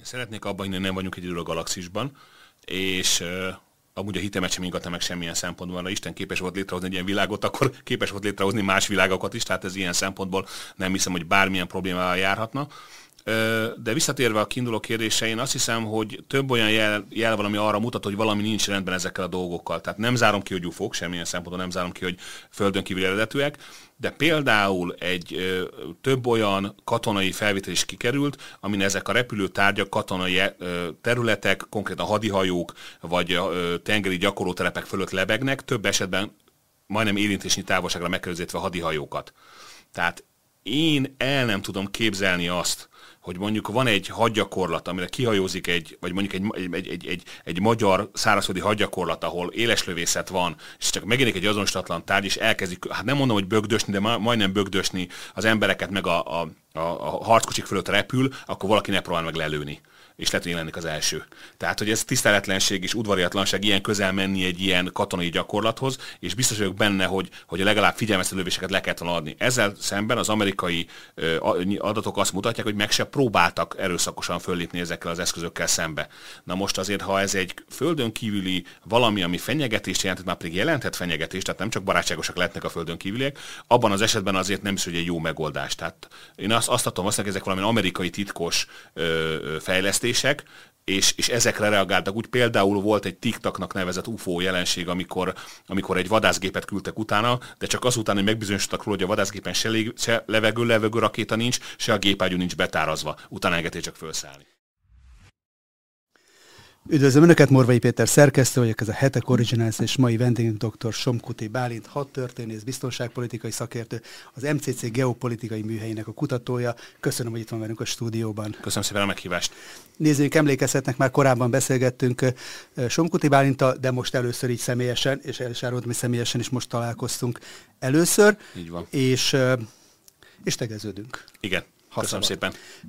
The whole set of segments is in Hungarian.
Szeretnék abban hinni, hogy nem vagyunk egyedül a galaxisban, és amúgy a hitemet sem ingatna meg semmilyen szempontból, ha Isten képes volt létrehozni egy ilyen világot, akkor képes volt létrehozni más világokat is, tehát ez ilyen szempontból nem hiszem, hogy bármilyen problémával járhatna. De visszatérve a kiinduló kérdésre, én azt hiszem, hogy több olyan jel van, ami arra mutat, hogy valami nincs rendben ezekkel a dolgokkal. Tehát nem zárom ki, hogy UFO-k, semmilyen szempontból nem zárom ki, hogy földön kívül eredetűek, de például több olyan katonai felvétel is kikerült, amin ezek a repülőtárgyak, katonai területek, konkrétan hadihajók, vagy tengeri gyakorlótelepek fölött lebegnek, több esetben majdnem érintésnyi távolságra megközelítve a Tehát én el nem tudom képzelni azt, hogy mondjuk van egy hadgyakorlat, amire kihajózik vagy mondjuk egy magyar szárazföldi hadgyakorlat, ahol éleslövészet van, és csak megjelenik egy azonosítatlan tárgy, és elkezdik, hát nem mondom, hogy bögdösni, de majdnem bögdösni az embereket, meg a harckocsik fölött repül, akkor valaki ne próbál meg lelőni. És lehet, hogy lennék az első. Tehát, hogy ez tiszteletlenség és udvariatlanság ilyen közel menni egy ilyen katonai gyakorlathoz, és biztos vagyok benne, hogy legalább figyelmeztető lövéseket le kellett volna adni. Ezzel szemben az amerikai adatok azt mutatják, hogy meg se próbáltak erőszakosan föllépni ezekkel az eszközökkel szembe. Na most azért, ha ez egy földön kívüli valami, ami fenyegetést jelentett, már pedig jelenthet fenyegetést, tehát nem csak barátságosak lehetnek a földön kívüliek, abban az esetben azért nem is, hogy egy jó megoldás. Tehát én azt adom, hogy ezek valami amerikai titkos fejlesztés, és ezekre reagáltak. Úgy például volt egy TikToknak nevezett UFO jelenség, amikor egy vadászgépet küldtek utána, de csak azután, hogy megbizonyosodtak róla, hogy a vadászgépen se levegő rakéta nincs, se a gépágyú nincs betárazva. Utána engedték csak felszállni. Üdvözlöm Önöket, Morvai Péter szerkesztő vagyok, ez a Hetek Originals, és mai vendégünk dr. Somkuti Bálint, hadtörténész, biztonságpolitikai szakértő, az MCC geopolitikai műhelyének a kutatója. Köszönöm, hogy itt van velünk a stúdióban. Köszönöm szépen a meghívást. Nézőink emlékezhetnek, már korábban beszélgettünk Somkuti Bálinttal, de most először így személyesen, és el is árult, mi személyesen is most találkoztunk először. Így van. És tegeződünk. Igen, köszönöm szépen.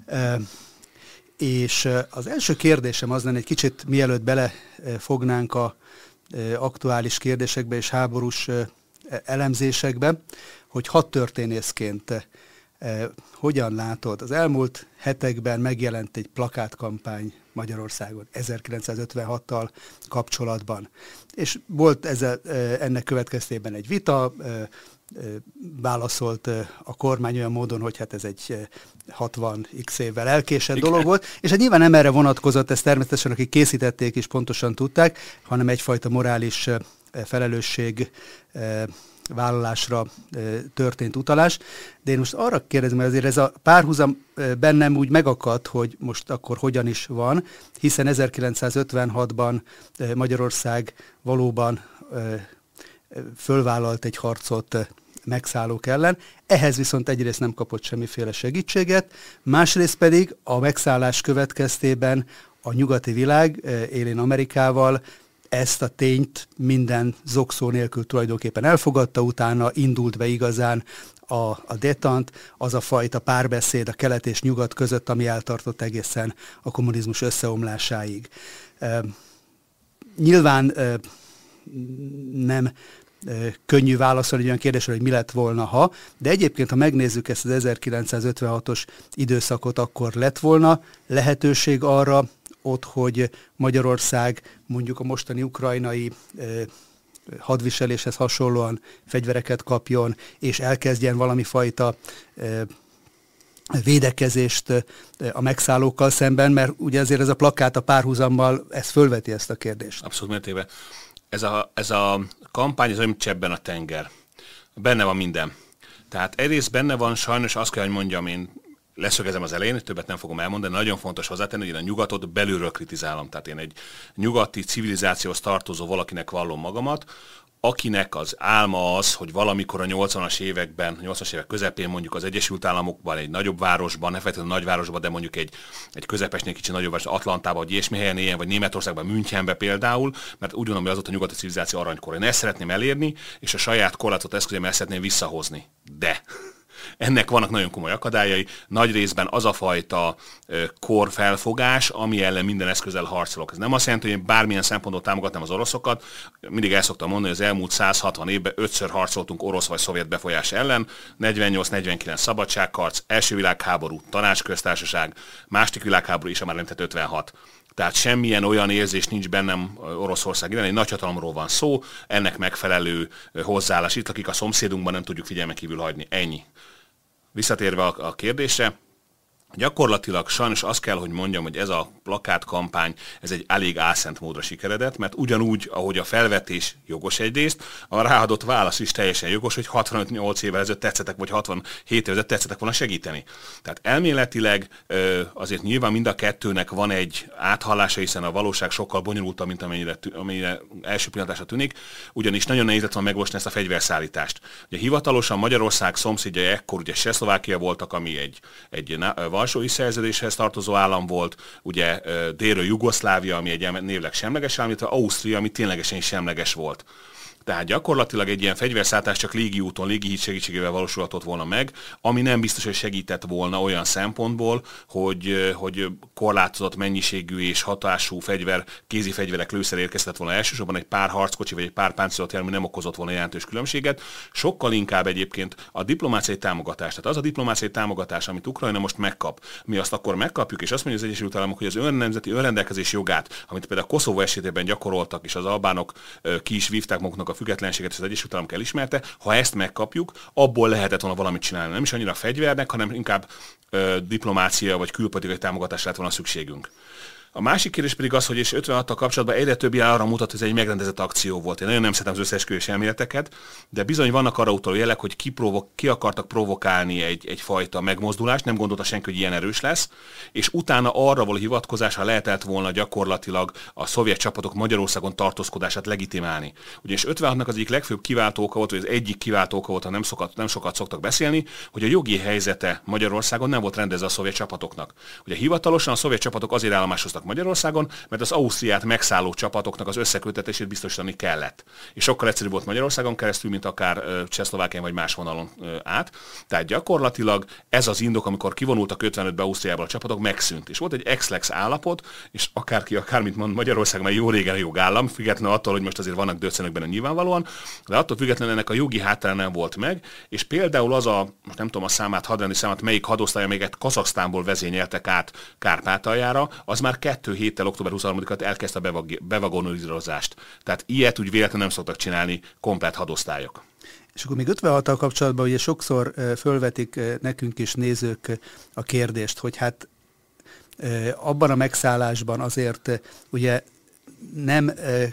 És az első kérdésem az lenne, egy kicsit mielőtt belefognánk a aktuális kérdésekbe és háborús elemzésekbe, hogy hadtörténészként hogyan látod? Az elmúlt hetekben megjelent egy plakátkampány Magyarországon 1956-tal kapcsolatban. És volt ennek következtében egy vita, válaszolt a kormány olyan módon, hogy hát ez egy 60x évvel elkésett dolog volt, és hát nyilván nem erre vonatkozott, ezt természetesen akik készítették is pontosan tudták, hanem egyfajta morális felelősség vállalásra történt utalás. De én most arra kérdezem, hogy azért ez a párhuzam bennem úgy megakadt, hogy most akkor hogyan is van, hiszen 1956-ban Magyarország valóban fölvállalt egy harcot megszállók ellen, ehhez viszont egyrészt nem kapott semmiféle segítséget, másrészt pedig a megszállás következtében a nyugati világ, élén Amerikával, ezt a tényt minden zokszó nélkül tulajdonképpen elfogadta, utána indult be igazán a détente, az a fajta párbeszéd a kelet és nyugat között, ami eltartott egészen a kommunizmus összeomlásáig. Nyilván nem könnyű válaszolni egy olyan kérdésre, hogy mi lett volna, ha, de egyébként, ha megnézzük ezt az 1956-os időszakot, akkor lett volna lehetőség arra ott, hogy Magyarország mondjuk a mostani ukrajnai hadviseléshez hasonlóan fegyvereket kapjon, és elkezdjen valami fajta védekezést a megszállókkal szemben, mert ugye azért ez a plakát a párhuzammal, ez fölveti ezt a kérdést. Abszolút mértékben. Ez a kampány, ez olyan csebben a tenger. Benne van minden. Tehát egyrészt benne van, sajnos azt kell, hogy mondjam, én leszögezem az elején, többet nem fogom elmondani, nagyon fontos hozzátenni, hogy én a nyugatot belülről kritizálom. Tehát én egy nyugati civilizációhoz tartozó valakinek vallom magamat, akinek az álma az, hogy valamikor a 80-as években, 80-as évek közepén mondjuk az Egyesült Államokban, egy nagyobb városban, ne feltétlenül nagyvárosban, de mondjuk egy közepesnél kicsit nagyobb város, Atlantában, vagy ilyesmi helyen éljen, vagy Németországban, Münchenben például, mert úgy gondolom, hogy az ott a nyugati civilizáció aranykor. Én ezt szeretném elérni, és a saját korlátozott eszközémmel ezt szeretném visszahozni. De Ennek vannak nagyon komoly akadályai, nagy részben az a fajta korfelfogás, ami ellen minden eszközzel harcolok. Ez nem azt jelenti, hogy én bármilyen szempontból támogatnám az oroszokat. Mindig el szoktam mondani, hogy az elmúlt 160 évben 5-ször harcoltunk orosz vagy szovjet befolyás ellen, 48-49 szabadságharc, első világháború, tanácsköztársaság, második világháború és a már említett 56. Tehát semmilyen olyan érzés nincs bennem Oroszország iránt, egy nagyhatalomról van szó, ennek megfelelő hozzáállás itt, akik a szomszédunkban nem tudjuk figyelmen kívül hagyni. Ennyi. Visszatérve a kérdésre, gyakorlatilag sajnos azt kell, hogy mondjam, hogy ez a plakátkampány, ez egy elég álszent módra sikeredett, mert ugyanúgy, ahogy a felvetés jogos egyrészt, a ráadott válasz is teljesen jogos, hogy 65-8 évvel ezelőtt tetszettek, vagy 67 évvel ezelőtt tetszettek volna segíteni. Tehát elméletileg azért nyilván mind a kettőnek van egy áthallása, hiszen a valóság sokkal bonyolultabb, mint amennyire első pillanatásra tűnik, ugyanis nagyon nehéz lett volna megolvasni ezt a fegyverszállítást. Ugye hivatalosan Magyarország szomszédjai ekkor ugye Csehszlovákia voltak, ami egy Varsói Szerződéshez tartozó állam volt, ugye délről Jugoszlávia, ami egy névleg semleges állam, illetve Ausztria, ami ténylegesen is semleges volt. Tehát gyakorlatilag egy ilyen fegyverszállítás csak légi úton, légi híd segítségével valósulhatott volna meg, ami nem biztos, hogy segített volna olyan szempontból, hogy korlátozott mennyiségű és hatású kézi fegyverek, lőszer érkezett volna elsősorban, egy pár harckocsi vagy egy pár páncélolt jármű nem okozott volna jelentős különbséget. Sokkal inkább egyébként a diplomáciai támogatás, tehát az a diplomáciai támogatás, amit Ukrajna most megkap, mi azt akkor megkapjuk, és azt mondja az Egyesült Államok, hogy az nemzeti önrendelkezés jogát, amit például Koszovó esetében gyakoroltak, és az albánok ki is vívták maguknak a függetlenséget, és az Egyesült Államok elismerte, ha ezt megkapjuk, abból lehetett volna valamit csinálni. Nem is annyira fegyvernek, hanem inkább diplomácia vagy külpolitikai támogatásra lett volna szükségünk. A másik kérdés pedig az, hogy és 56-tal kapcsolatban egyre több jel arra mutat, hogy ez egy megrendezett akció volt. Én nagyon nem szeretem az összeesküvés elméleteket, de bizony vannak arra utaló jelek, hogy ki akartak provokálni egyfajta megmozdulást, nem gondolta senki, hogy ilyen erős lesz, és utána arra való hivatkozása lehetett volna gyakorlatilag a szovjet csapatok Magyarországon tartózkodását legitimálni. Ugyanis 56-nak az egyik legfőbb kiváltó oka volt, vagy az egyik kiváltó oka volt, ha nem sokat szoktak beszélni, hogy a jogi helyzete Magyarországon nem volt rendezve a szovjet csapatoknak. Ugye hivatalosan a szovjet csapatok azért állomásoztak Magyarországon, mert az Ausztriát megszálló csapatoknak az összeköttetését biztosítani kellett. És sokkal egyszerűbb volt Magyarországon keresztül, mint akár Csehszlovákián vagy más vonalon át. Tehát gyakorlatilag ez az indok, amikor kivonultak 55-be Ausztriából a csapatok, megszűnt. És volt egy ex-lex állapot, és akármit mond, Magyarország már jó régen a jogállam, függetlenül attól, hogy most azért vannak döccenök benne nyilvánvalóan, de attól függetlenül ennek a jogi háttere nem volt meg, és például az most nem tudom a számát, hadrendi számát, melyik hadosztály, amelyeket Kazaksztánból vezényeltek át Kárpátaljára, az már 2 héttel október 23-at elkezdte a bevagonolizást. Tehát ilyet úgy véletlenül nem szoktak csinálni komplett hadosztályok. És akkor még 56-tal kapcsolatban ugye sokszor fölvetik nekünk is nézők a kérdést, hogy hát abban a megszállásban azért ugye nem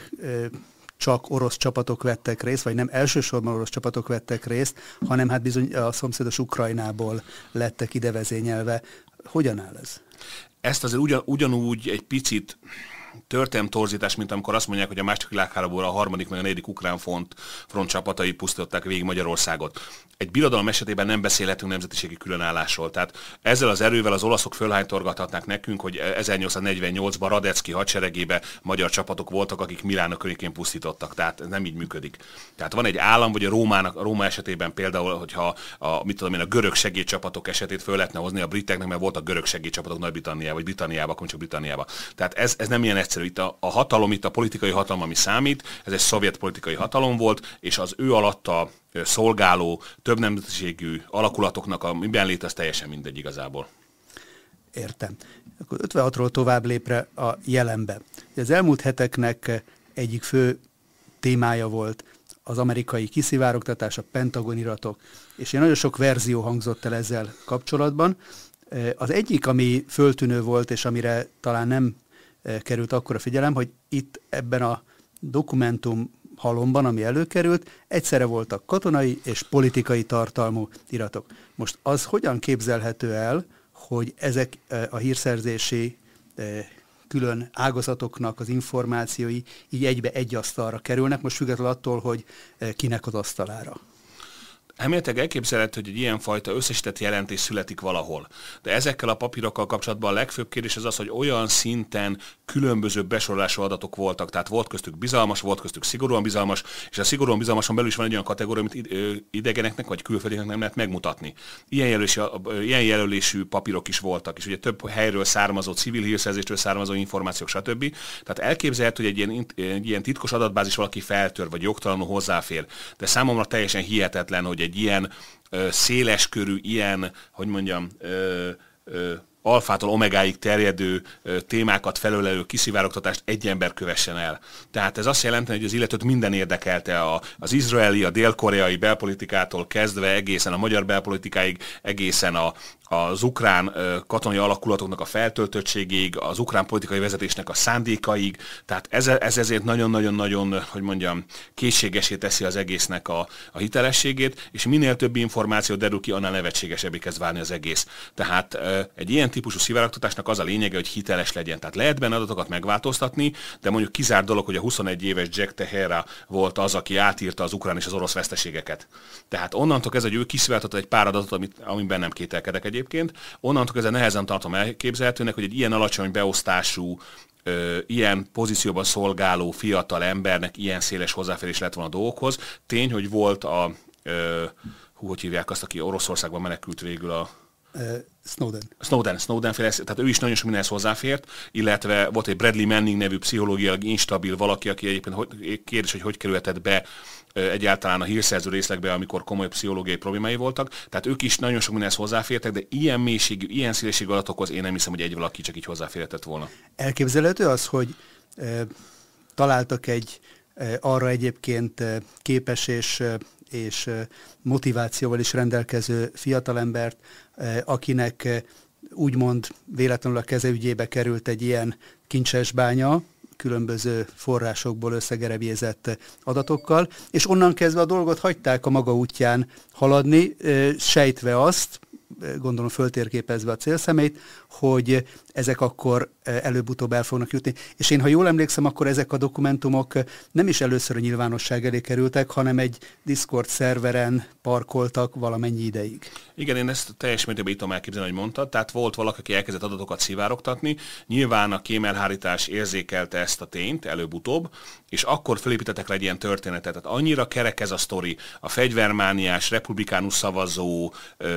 csak orosz csapatok vettek részt, vagy nem elsősorban orosz csapatok vettek részt, hanem hát bizony a szomszédos Ukrajnából lettek ide vezényelve. Hogyan áll ez? Ezt azért ugyanúgy egy picit történelemtorzítás, mint amikor azt mondják, hogy a második világháborúban a harmadik meg a negyedik ukrán front csapatai pusztították végig Magyarországot. Egy birodalom esetében nem beszélhetünk nemzetiségi különállásról. Tehát ezzel az erővel az olaszok fölhánytorgathatnák nekünk, hogy 1848-ban Radecki hadseregébe magyar csapatok voltak, akik Milánó környékén pusztítottak. Tehát ez nem így működik. Tehát van egy állam, vagy a Róma esetében például, hogyha a görög segédcsapatok esetét föl lehetne hozni a briteknek, mert voltak görög segédcsapatok Nagy-Britanniában, vagy Britanniában, akkor csak Britanniában. Tehát ez nem ilyen egyszerű. Itt a hatalom, itt a politikai hatalom, ami számít, ez egy szovjet politikai hatalom volt, és az ő alatta szolgáló több nemzetiségű alakulatoknak a miben lét, az teljesen mindegy igazából. Értem. Akkor 56-ról tovább lépre a jelenbe. Az elmúlt heteknek egyik fő témája volt az amerikai kiszivárogtatás, a Pentagon iratok, és nagyon sok verzió hangzott el ezzel kapcsolatban. Az egyik, ami föltűnő volt, és amire talán nem került akkora figyelem, hogy itt ebben a dokumentum halomban, ami előkerült, egyszerre voltak katonai és politikai tartalmú iratok. Most az hogyan képzelhető el, hogy ezek a hírszerzési külön ágazatoknak az információi így egy asztalra kerülnek, most függetlenül attól, hogy kinek az asztalára? Elméletileg elképzelhető, hogy egy ilyenfajta összesített jelentés születik valahol. De ezekkel a papírokkal kapcsolatban a legfőbb kérdés az, hogy olyan szinten különböző besorolású adatok voltak. Tehát volt köztük bizalmas, volt köztük szigorúan bizalmas, és a szigorúan bizalmason belül is van egy olyan kategória, amit idegeneknek vagy külföldieknek nem lehet megmutatni. Ilyen jelölésű papírok is voltak, és ugye több helyről származó, civil hírszerzéstől származó információk, stb. Tehát elképzelhető, hogy egy ilyen titkos adatbázis valaki feltör, vagy jogtalanul hozzáfér. De számomra teljesen hihetetlen, hogy egy ilyen széleskörű, ilyen, hogy mondjam, alfától omegáig terjedő témákat felölelő kiszivárogtatást egy ember kövessen el. Tehát ez azt jelenti, hogy az illetőt minden érdekelte, az izraeli, a dél-koreai belpolitikától kezdve egészen a magyar belpolitikáig, egészen az ukrán katonai alakulatoknak a feltöltöttségéig, az ukrán politikai vezetésnek a szándékaig, tehát ez ezért nagyon-nagyon-nagyon, hogy mondjam, készségesé teszi az egésznek a hitelességét, és minél több információ derül ki, annál nevetségesebbé kezd válni az egész. Tehát egy ilyen típusú szivárogtatásnak az a lényege, hogy hiteles legyen. Tehát lehet benne adatokat megváltoztatni, de mondjuk kizárt dolog, hogy a 21 éves Jack Tehera volt az, aki átírta az ukrán és az orosz veszteségeket. Tehát onnantól kezdve, hogy ő kiszivárogtatott egy pár adatot, amiben nem kételkedek egyébként, onnantól kezdve nehezen tartom elképzelhetőnek, hogy egy ilyen alacsony beosztású, ilyen pozícióban szolgáló fiatal embernek ilyen széles hozzáférés lett volna a dolgokhoz. Tény, hogy volt hogy hívják azt, aki Oroszországban menekült végül a Snowden féle, tehát ő is nagyon sok mindenhez hozzáfért, illetve volt egy Bradley Manning nevű pszichológiailag instabil valaki, aki egyébként kérdés, hogy kerülhetett be egyáltalán a hírszerző részlegbe, amikor komoly pszichológiai problémái voltak. Tehát ők is nagyon sok mindenhez hozzáfértek, de ilyen mélységű, ilyen szélességű adatokhoz én nem hiszem, hogy egy valaki csak így hozzáférhetett volna. Elképzelhető az, hogy találtak egy arra egyébként képes és motivációval is rendelkező fiatalembert, akinek úgymond véletlenül a kezeügyébe került egy ilyen kincses bánya, különböző forrásokból összegerebjézett adatokkal, és onnan kezdve a dolgot hagyták a maga útján haladni, sejtve azt, gondolom föltérképezve a célszemélyt, hogy ezek akkor előbb-utóbb el fognak jutni. És én, ha jól emlékszem, akkor ezek a dokumentumok nem is először a nyilvánosság elé kerültek, hanem egy Discord szerveren parkoltak valamennyi ideig. Igen, én ezt teljes mértékben így tudom elképzelni, hogy mondtad. Tehát volt valaki, aki elkezdett adatokat szivárogtatni, nyilván a kémelhárítás érzékelte ezt a tényt előbb-utóbb, és akkor felépítettek rá egy ilyen történetet. Tehát annyira kerek ez a sztori, a fegyvermániás, republikánus szavazó,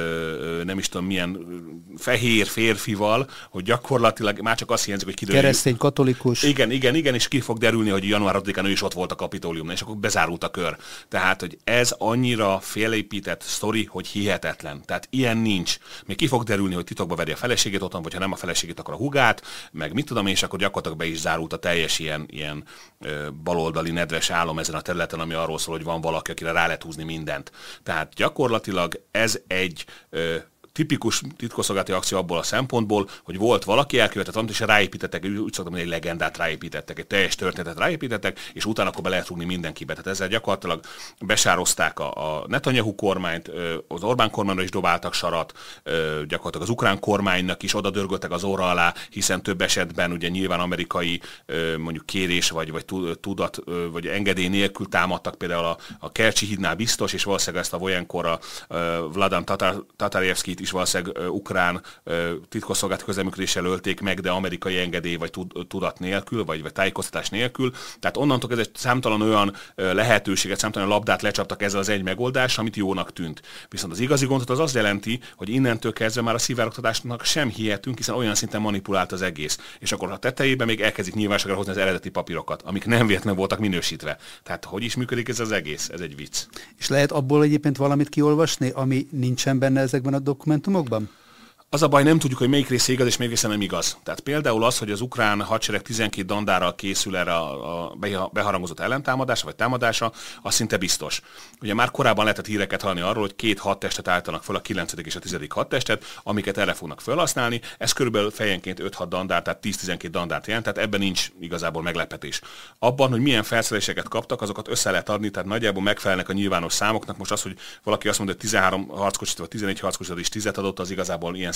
nem is tudom milyen fehér férfival, hogy gyakorlatilag már csak azt hiányzik, hogy kiderül. Keresztény, katolikus. Igen, és ki fog derülni, hogy január 6-án ő is ott volt a Kapitóliumnál, és akkor bezárult a kör. Tehát, hogy ez annyira félépített sztori, hogy hihetetlen. Tehát ilyen nincs. Még ki fog derülni, hogy titokba veri a feleségét otthon, vagy ha nem a feleségét, akkor a hugát, meg mit tudom én, és akkor gyakorlatilag be is zárult a teljes ilyen baloldali nedves álom ezen a területen, ami arról szól, hogy van valaki, akire rá lehet húzni mindent. Tehát gyakorlatilag ez egy tipikus titkosszolgálati akció abból a szempontból, hogy volt valaki, elkövetett valamit, és ráépítettek, úgy szoktam mondani, egy legendát ráépítettek, egy teljes történetet ráépítettek, és utána akkor be lehet rúgni mindenkibe. Tehát ezzel gyakorlatilag besározták a Netanyahu kormányt, az Orbán kormányra is dobáltak sarat, gyakorlatilag az ukrán kormánynak is oda dörgöltek az orra alá, hiszen több esetben ugye nyilván amerikai mondjuk kérés vagy tudat vagy engedély nélkül támadtak, például a Kercsi hídnál biztos, és valószínűleg ezt a Vojenkor a Vladan Tatarjevszkit is valószínűleg ukrán titkosszolgálati közleműködéssel ölték meg, de amerikai engedély vagy tudat nélkül, vagy tájékoztatás nélkül. Tehát onnantól ez egy számtalan olyan lehetőséget, számtalan labdát lecsaptak ezzel az egy megoldással, amit jónak tűnt. Viszont az igazi gondot az azt jelenti, hogy innentől kezdve már a szivárogtatásnak sem hihetünk, hiszen olyan szinten manipulált az egész. És akkor a tetejében még elkezdik nyilvánosságra hozni az eredeti papírokat, amik nem véletlenül voltak minősítve. Tehát hogy is működik ez az egész? Ez egy vicc. És lehet abból egyébként valamit kiolvasni, ami nincsen benne ezekben a dokumentumokban? Az a baj, nem tudjuk, hogy melyik része igaz és melyik része nem igaz. Tehát például az, hogy az ukrán hadsereg 12 dandárral készül erre a beharangozott ellentámadásra vagy támadásra, az szinte biztos. Ugye már korábban lehetett híreket hallani arról, hogy 2 hadtestet állítanak föl, a 9. és a 10. hadtestet, amiket erre fognak felhasználni. Ez körülbelül fejenként 5-6 dandár, tehát 10-12 dandárt jelent, tehát ebben nincs igazából meglepetés. Abban, hogy milyen felszereléseket kaptak, azokat össze lehet adni, tehát nagyjából megfelelnek a nyilvános számoknak. Most az, hogy valaki azt mondja, hogy 13 harckocsit vagy 14 harckocsit is 10 adott, az igazából ilyen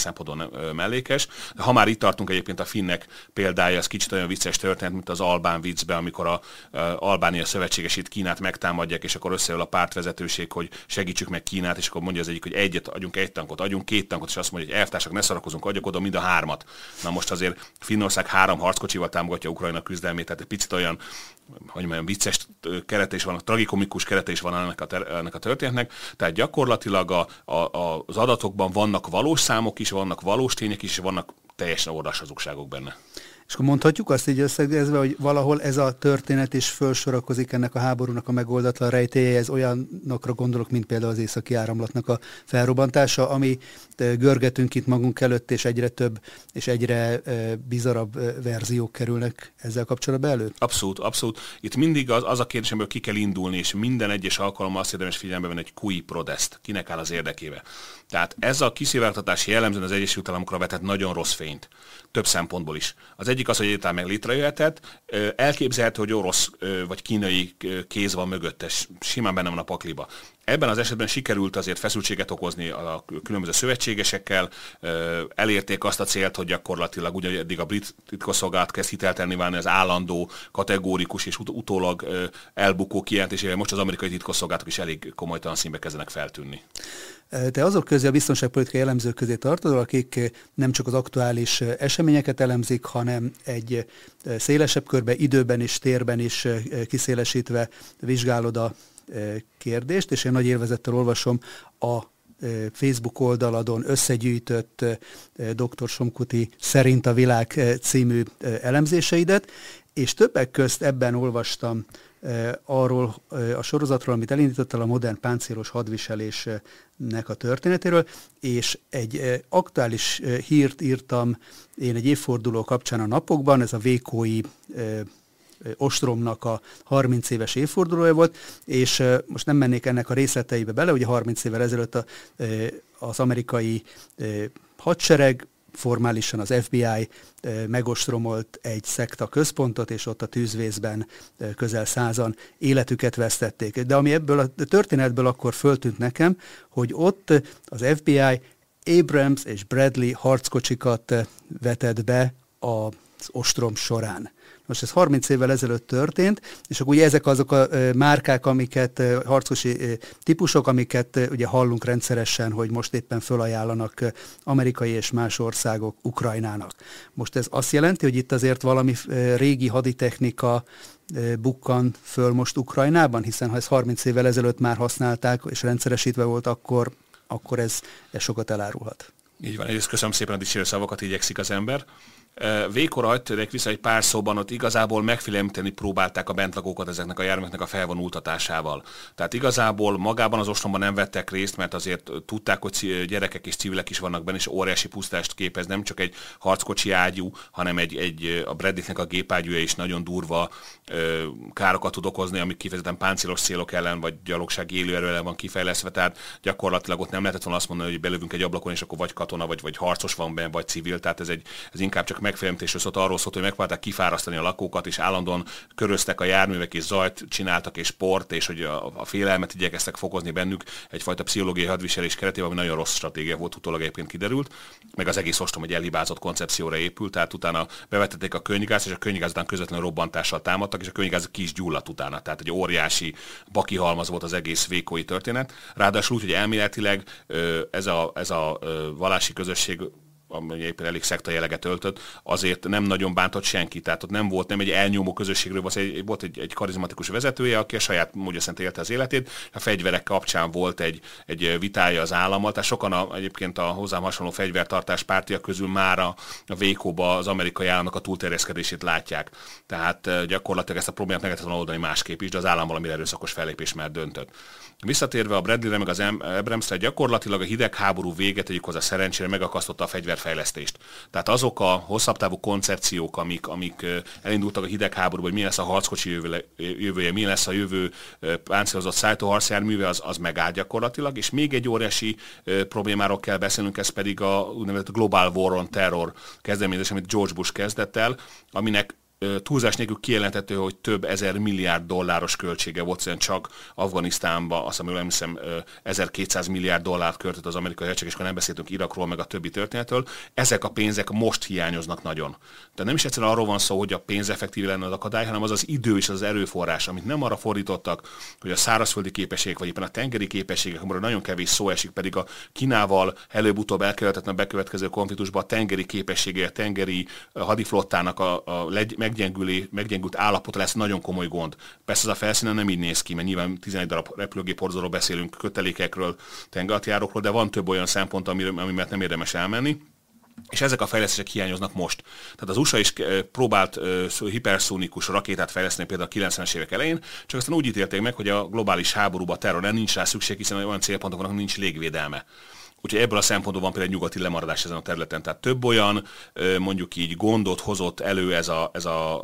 szempontból mellékes. De ha már itt tartunk, egyébként a finnek példája, ez kicsit olyan vicces történet, mint az albán viccben, amikor a Albánia szövetségesét, Kínát megtámadják, és akkor összeül a pártvezetőség, hogy segítsük meg Kínát, és akkor mondja az egyik, hogy adjunk egy tankot, adjunk 2 tankot, és azt mondja, hogy elvtársak, ne szarakozunk, adjak oda mind a 3-at. Na most azért Finnország 3 harckocsival támogatja Ukrajna küzdelmét, tehát egy picit olyan, hogy mondjam, vicces kerete is van, tragikomikus kerete is van ennek a történetnek, tehát gyakorlatilag az adatokban vannak valós számok is, vannak valós tények is, és vannak teljesen ordas hazugságok benne. És akkor mondhatjuk azt így összegezve, hogy valahol ez a történet is felsorakozik ennek a háborúnak a megoldatlan rejtélye, ez olyanokra gondolok, mint például az északi áramlatnak a felrobbantása, ami görgetünk itt magunk előtt, és egyre több és egyre bizarabb verziók kerülnek ezzel kapcsolatban elő? Abszolút, abszolút. Itt mindig az a kérdés, amiből ki kell indulni, és minden egyes alkalommal azt érdemes figyelembe venni, egy cui prodest, kinek áll az érdekébe. Tehát ez a kiszivárgtatás jellemzően az Egyesült Államokra vetett nagyon rossz fényt. Több szempontból is. Az egyik az, hogy egyáltalán meg létrejöhetett, elképzelhető, hogy orosz vagy kínai kéz van mögötte, simán benne van a pakliba. Ebben az esetben sikerült azért feszültséget okozni a különböző szövetségesekkel, elérték azt a célt, hogy gyakorlatilag ugye eddig a brit titkosszolgálat kezd hitelt válni az állandó, kategórikus és utólag elbukó kijelentésével, most az amerikai titkosszolgálatok is elég komolytalan színbe kezdenek feltűnni. Te azok közé, a biztonságpolitikai elemzők közé tartozol, akik nem csak az aktuális eseményeket elemzik, hanem egy szélesebb körbe, időben és térben is kiszélesítve vizsgálod a kérdést, és én nagy élvezettel olvasom a Facebook oldaladon összegyűjtött Dr. Somkuti Szerint a világ című elemzéseidet, és többek közt ebben olvastam arról a sorozatról, amit elindítottál, a modern páncélos hadviselésnek a történetéről, és egy aktuális hírt írtam én egy évforduló kapcsán a napokban, ez a vékói ostromnak a 30 éves évfordulója volt, és most nem mennék ennek a részleteibe bele, ugye 30 évvel ezelőtt az amerikai hadsereg, formálisan az FBI megostromolt egy szekta központot, és ott a tűzvészben közel 100-an életüket vesztették. De ami ebből a történetből akkor föltűnt nekem, hogy ott az FBI Abrams és Bradley harckocsikat vetett be az ostrom során. Most ez 30 évvel ezelőtt történt, és akkor ugye ezek azok a márkák, amiket, harckocsi típusok, amiket ugye hallunk rendszeresen, hogy most éppen fölajánlanak amerikai és más országok Ukrajnának. Most ez azt jelenti, hogy itt azért valami régi haditechnika bukkan föl most Ukrajnában, hiszen ha ez 30 évvel ezelőtt már használták, és rendszeresítve volt, akkor ez sokat elárulhat. Így van, egyrészt köszönöm szépen a dicsérő szavakat, igyekszik az ember. Vékor hagytérek vissza egy pár szóban, ott igazából megfélemlíteni próbálták a bentlakókat ezeknek a járműveknek a felvonultatásával. Tehát igazából magában az ostromban nem vettek részt, mert azért tudták, hogy gyerekek és civilek is vannak benne, és óriási pusztást képez, nem csak egy harckocsi ágyú, hanem a Bradleynek a gépágyúja is nagyon durva károkat tud okozni, amik kifejezetten páncélos célok ellen, vagy gyalogsági élőerő ellen van kifejlesztve, tehát gyakorlatilag ott nem lehetett volna azt mondani, hogy belövünk egy ablakon, és akkor vagy katona, vagy harcos van benne, vagy civil, tehát ez inkább csak megfélemlítésről szólt, arról szólt, hogy megpróbálták kifárasztani a lakókat, és állandóan köröztek a járművek, és zajt csináltak, és sport, és hogy a félelmet igyekeztek fokozni bennük egyfajta pszichológiai hadviselés keretében, ami nagyon rossz stratégia volt, utólag egyébként kiderült, meg az egész ostrom egy elhibázott koncepcióra épült, tehát utána bevetették a könnygázt, és a könnygáz után közvetlenül robbantással támadtak, és a könnygáz ki is gyulladt utána, tehát egy óriási bakihalmaz volt az egész vékói történet. Ráadásul úgy, hogy elméletileg ez a vallási közösség, ami éppen elég szekta jelleget öltött, azért nem nagyon bántott senki. Tehát ott nem egy elnyomó közösségről, volt egy karizmatikus vezetője, aki a saját módja szerint élte az életét. A fegyverek kapcsán volt egy vitája az állammal, tehát sokan egyébként a hozzám hasonló fegyvertartás pártiak közül már a vékóba az amerikai államnak a túlterjeszkedését látják. Tehát gyakorlatilag ezt a problémát meg lehetett volna oldani másképp is, de az állam valamire erőszakos fellépés már döntött. Visszatérve a Bradleyre meg az Abramsre, gyakorlatilag a hidegháború véget tegyük hozzá szerencsére megakasztotta a fegyverfejlesztést. Tehát azok a hosszabb távú koncepciók, amik elindultak a hidegháborúba, hogy mi lesz a harckocsi jövője, mi lesz a jövő páncélozott szállítóharcjárműve, az megállt gyakorlatilag, és még egy óriási problémáról kell beszélnünk, ez pedig a úgynevezett Global War on Terror kezdeményezés, amit George Bush kezdett el, aminek túlzás nélkül kijelenthető, hogy több ezer milliárd dolláros költsége volt, szóval csak Afganisztánba, azt hiszem 1200 milliárd dollárt költött az amerikai hadsereg, és akkor nem beszéltünk Irakról, meg a többi történetről. Ezek a pénzek most hiányoznak nagyon. Tehát nem is egyszerűen arról van szó, hogy a pénz effektív lenne az akadály, hanem az az idő és az erőforrás, amit nem arra fordítottak, hogy a szárazföldi képességek, vagy éppen a tengeri képességek, amiről nagyon kevés szó esik, pedig a Kínával előbb-utóbb elkerülhetetlen bekövetkező konfliktusban a tengeri képessége, a tengeri hadiflottának a meggyengült állapota lesz nagyon komoly gond. Persze az a felszínen nem így néz ki, mert nyilván 11 darab repülőgéphorzóról beszélünk, kötelékekről, tengeralattjárókról, de van több olyan szempont, ami miatt nem érdemes elmenni. És ezek a fejlesztések hiányoznak most. Tehát az USA is próbált hiperszónikus rakétát fejleszteni például a 90-es évek elején, csak aztán úgy ítélték meg, hogy a globális háborúba, terrorra nincs rá szükség, hiszen olyan célpontok vannak, nincs légvédelme. Úgyhogy ebből a szempontból van például egy nyugati lemaradás ezen a területen. Tehát több olyan, mondjuk így gondot hozott elő ez a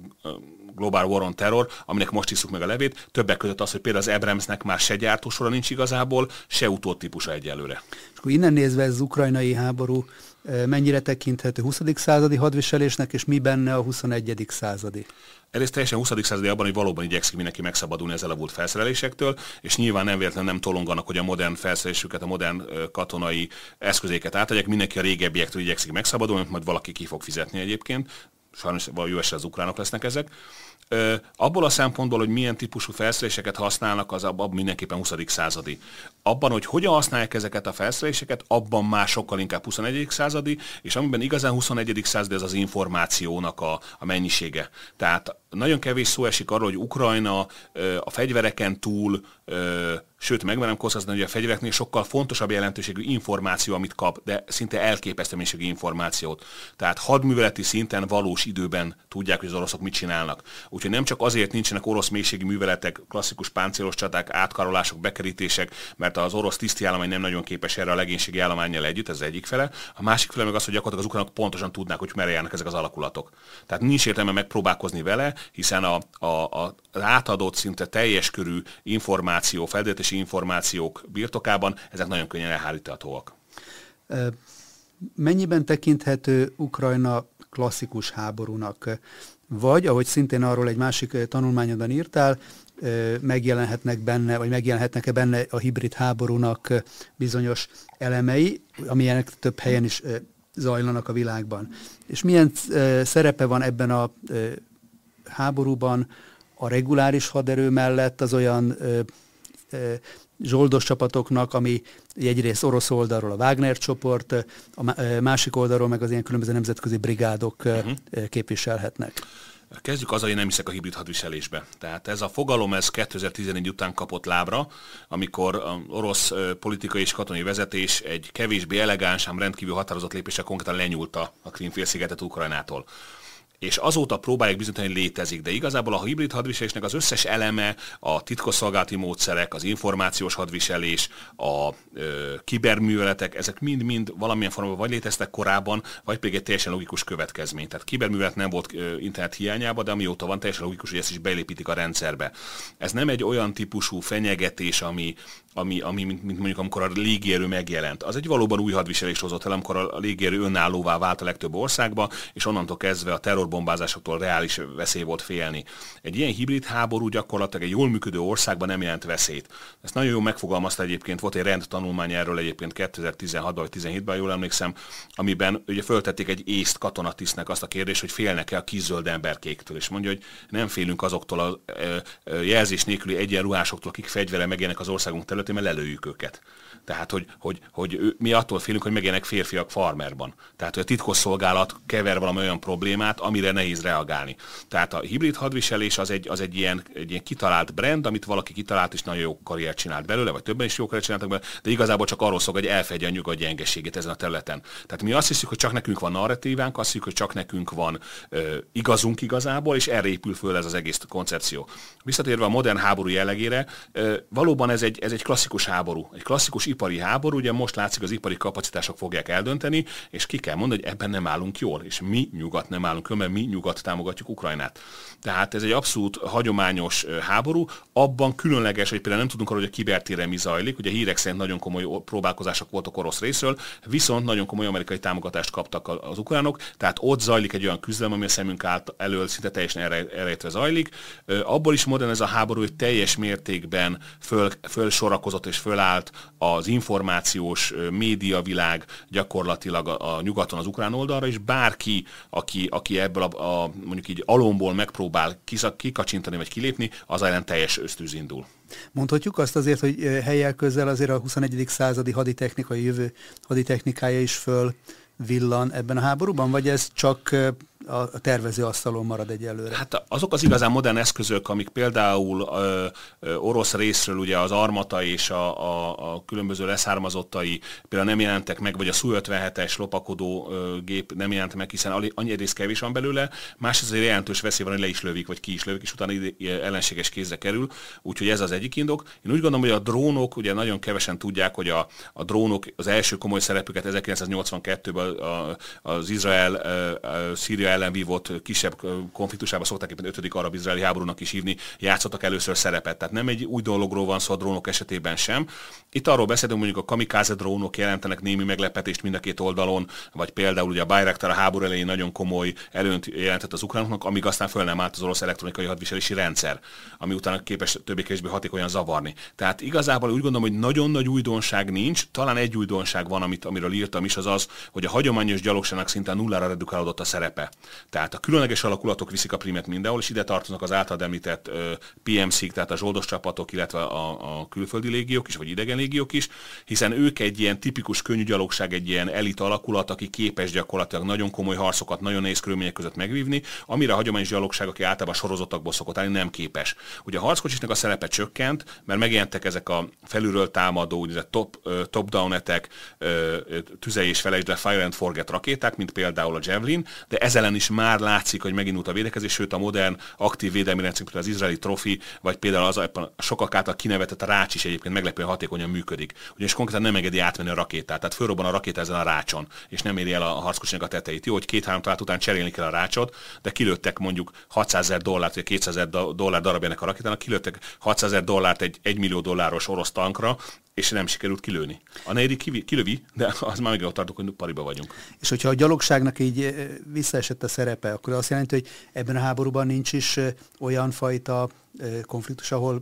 Global War on Terror, aminek most isszuk meg a levét, többek között az, hogy például az Abramsnek már se gyártósora nincs igazából, se utódtípusa egyelőre. És akkor innen nézve ez az ukrajnai háború mennyire tekinthető 20. századi hadviselésnek, és mi benne a 21. századi? Egyrészt teljesen 20. századi abban, hogy valóban igyekszik mindenki megszabadulni az elavult felszerelésektől, és nyilván nem véletlenül nem tolonganak, hogy a modern felszerelésüket, a modern katonai eszközéket átadják, mindenki a régebbiektől igyekszik megszabadulni, majd valaki ki fog fizetni egyébként. Sajnos jó esetben az ukránok lesznek ezek. Abból a szempontból, hogy milyen típusú felszereléseket használnak, az abban mindenképpen 20. századi. Abban, hogy hogyan használják ezeket a felszereléseket, abban már sokkal inkább 21. századi, és amiben igazán 21. századi, az az információnak a mennyisége. Tehát nagyon kevés szó esik arról, hogy Ukrajna a fegyvereken túl, sőt, megmerem kockázni, hogy a fegyvereknél sokkal fontosabb jelentőségű információ, amit kap, de szinte elképesztő mennyiségű információt. Tehát hadműveleti szinten valós időben tudják, hogy az oroszok mit csinálnak. Úgyhogy nem csak azért nincsenek orosz mélységi műveletek, klasszikus páncélos csaták, átkarolások, bekerítések, mert az orosz tiszti állomány nem nagyon képes erre a legénységi állománnyal együtt, ez az egyik fele. A másik fele meg az, hogy gyakorlatilag az ukránok pontosan tudnák, hogy merre járnak ezek az alakulatok. Tehát nincs értelme megpróbálkozni vele, hiszen az átadott szinte teljes körű információ, felderítési információk birtokában ezek nagyon könnyen elháríthatóak. Mennyiben tekinthető Ukrajna klasszikus háborúnak? Vagy, ahogy szintén arról egy másik tanulmányodban írtál, megjelenhetnek benne, vagy megjelenhetnek-e benne a hibrid háborúnak bizonyos elemei, amilyenek több helyen is zajlanak a világban. És milyen szerepe van ebben a háborúban a reguláris haderő mellett az olyan zsoldos csapatoknak, ami egyrészt orosz oldalról a Wagner csoport, a másik oldalról meg az ilyen különböző nemzetközi brigádok képviselhetnek. Kezdjük azzal, hogy nem hiszek a hibrid hadviselésbe. Tehát ez a fogalom, ez 2014 után kapott lábra, amikor az orosz politikai és katonai vezetés egy kevésbé elegáns, ám rendkívül határozott lépéssel konkrétan lenyúlta a Krím-félszigetet Ukrajnától. És azóta próbálják bizonyítani, hogy létezik, de igazából a hibrid hadviselésnek az összes eleme, a titkosszolgálati módszerek, az információs hadviselés, a kiberműveletek, ezek mind-mind valamilyen formában vagy léteztek korábban, vagy pedig egy teljesen logikus következmény. Tehát kiberművelet nem volt internet hiányában, de amióta van, teljesen logikus, hogy ezt is beépítik a rendszerbe. Ez nem egy olyan típusú fenyegetés, ami mint mondjuk amikor a légierő megjelent. Az egy valóban új hadviselést hozott el, amikor a légierő önállóvá vált a legtöbb országba, és onnantól kezdve a terrorbombázásoktól reális veszély volt félni. Egy ilyen hibrid háború gyakorlatilag egy jól működő országban nem jelent veszélyt. Ezt nagyon jól megfogalmazta egyébként, volt egy rendtanulmány erről egyébként 2016-ban vagy 2017-ben, jól emlékszem, amiben ugye föltették egy észt katonatisztnek azt a kérdést, hogy félnek-e a kis-zöld emberkéktől, és mondja, hogy nem félünk azoktól a jelzés nélküli egyenruhásoktól, akik fegyvere megjelennek az országunk területén, mert lelőjük őket. Tehát, hogy mi attól félünk, hogy megjelennek férfiak farmerban. Tehát, hogy a titkosszolgálat kever valami olyan problémát, amire nehéz reagálni. Tehát a hibrid hadviselés az egy ilyen kitalált brand, amit valaki kitalált, és nagyon jó karriert csinált belőle, vagy többen is jó karriert csináltak belőle, de igazából csak arról szól, hogy elfedje a nyugat gyengeségét ezen a területen. Tehát mi azt hiszük, hogy csak nekünk van narratívánk, azt hiszük, hogy csak nekünk van igazunk igazából, és erre épül föl ez az egész koncepció. Visszatérve a modern háború jellegére, valóban ez egy klasszikus háború, egy klasszikus ipari háború, ugye most látszik, az ipari kapacitások fogják eldönteni, és ki kell mondani, hogy ebben nem állunk jól, és mi nyugat nem állunk jól, mert mi nyugat támogatjuk Ukrajnát. Tehát ez egy abszolút hagyományos háború, abban különleges, hogy például nem tudunk arról, hogy a kibertéren mi zajlik, ugye hírek szerint nagyon komoly próbálkozások voltak orosz részről, viszont nagyon komoly amerikai támogatást kaptak az ukránok, tehát ott zajlik egy olyan küzdelem, ami a szemünk elől szinte teljesen elrejtve zajlik. Abból is modern ez a háború, hogy teljes mértékben fölsorakozott és fölállt az információs médiavilág gyakorlatilag a nyugaton az ukrán oldalra, és bárki, aki ebből a mondjuk így alomból megpróbál kikacsintani vagy kilépni, az ellen teljes ösztűz indul. Mondhatjuk azt azért, hogy helyjel közel azért a 21. századi haditechnikai jövő haditechnikája is föl villan ebben a háborúban, vagy ez csak a tervezőasztalon marad egyelőre? Hát azok az igazán modern eszközök, amik például orosz részről ugye az armata és a különböző leszármazottai például nem jelentek meg, vagy a Su-57-es lopakodó gép nem jelent meg, hiszen annyi rész kevés van belőle, másrészt azért jelentős veszély van, hogy le is lövik, vagy ki is lövik, és utána ellenséges kézre kerül, úgyhogy ez az egyik indok. Én úgy gondolom, hogy a drónok, ugye nagyon kevesen tudják, hogy a drónok az első komoly szerepüket 1982-ben az Izrael-Szíria ellen vívott kisebb konfliktusában szokták éppen 5. arab-izraeli háborúnak is hívni, játszottak először szerepet. Tehát nem egy új dologról van szó a drónok esetében sem. Itt arról beszélünk, mondjuk a kamikaze drónok jelentenek némi meglepetést mind a két oldalon, vagy például ugye a Bayraktar a háború elején nagyon komoly előnyt jelentett az ukránoknak, amíg aztán föl nem állt az orosz elektronikai hadviselési rendszer, ami utána képes többé-kevésbé hatékonyan zavarni. Tehát igazából úgy gondolom, hogy nagyon nagy újdonság nincs, talán egy újdonság van, amiről írtam is, az, hogy a hagyományos gyalogságnak szinte nullára redukálódott a szerepe. Tehát a különleges alakulatok viszik a primet mindenhol, és ide tartoznak az általad említett PMC-k, tehát a zsoldos csapatok, illetve a külföldi légiók is, vagy idegen légiók is, hiszen ők egy ilyen tipikus könnyű gyalogság, egy ilyen elit alakulat, aki képes gyakorlatilag nagyon komoly harcokat, nagyon nehéz körülmények között megvívni, amire a hagyományos gyalogság, aki általában sorozatokból szokott állni, nem képes. Ugye a harckocsisnak a szerepe csökkent, mert megjelentek ezek a felülről támadó, top-down attack, tüzelj és felejtsd le, fire and forget rakéták, mint például a Javelin, de ezzel is már látszik, hogy megindult a védekezés, sőt a modern aktív védelmi rendszer, például az izraeli Trophy, vagy például az sokak által kinevetett a rács is egyébként meglepően hatékonyan működik. Ugyanis konkrétan nem engedi átmenni a rakétát, tehát fölrobban a rakéta ezen a rácson, és nem éri el a harckocsinak a tetejét. Jó, hogy 2-3 találat után cserélni kell a rácsot, de kilőttek mondjuk $600,000 vagy $200,000 darabjának a rakétának, kilőttek $600,000 egy $1 millió orosz tankra, és nem sikerült kilőni. A negyedik kilövi, de az már meg ott tartok, hogy pariba vagyunk. És hogyha a gyalogságnak így visszaesett a szerepe, akkor azt jelenti, hogy ebben a háborúban nincs is olyan fajta konfliktus, ahol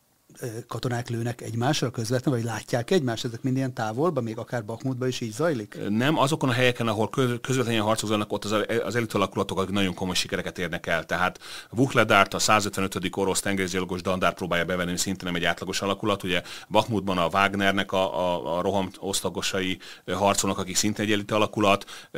katonák lőnek egymásra közvetlenül, vagy látják egymást, ezek mind ilyen távolban, még akár Bakhmutban is így zajlik? Nem, azokon a helyeken, ahol közvetlenül harcok zajlanak, ott az elit alakulatok, akik nagyon komoly sikereket érnek el. Tehát Vuhledárt, a 155. orosz tengerészgyalogos dandár próbálja bevenni, szintén nem egy átlagos alakulat. Ugye Bakhmutban a Wagnernek a roham osztagosai harcolnak, akik szintén egy elit alakulat,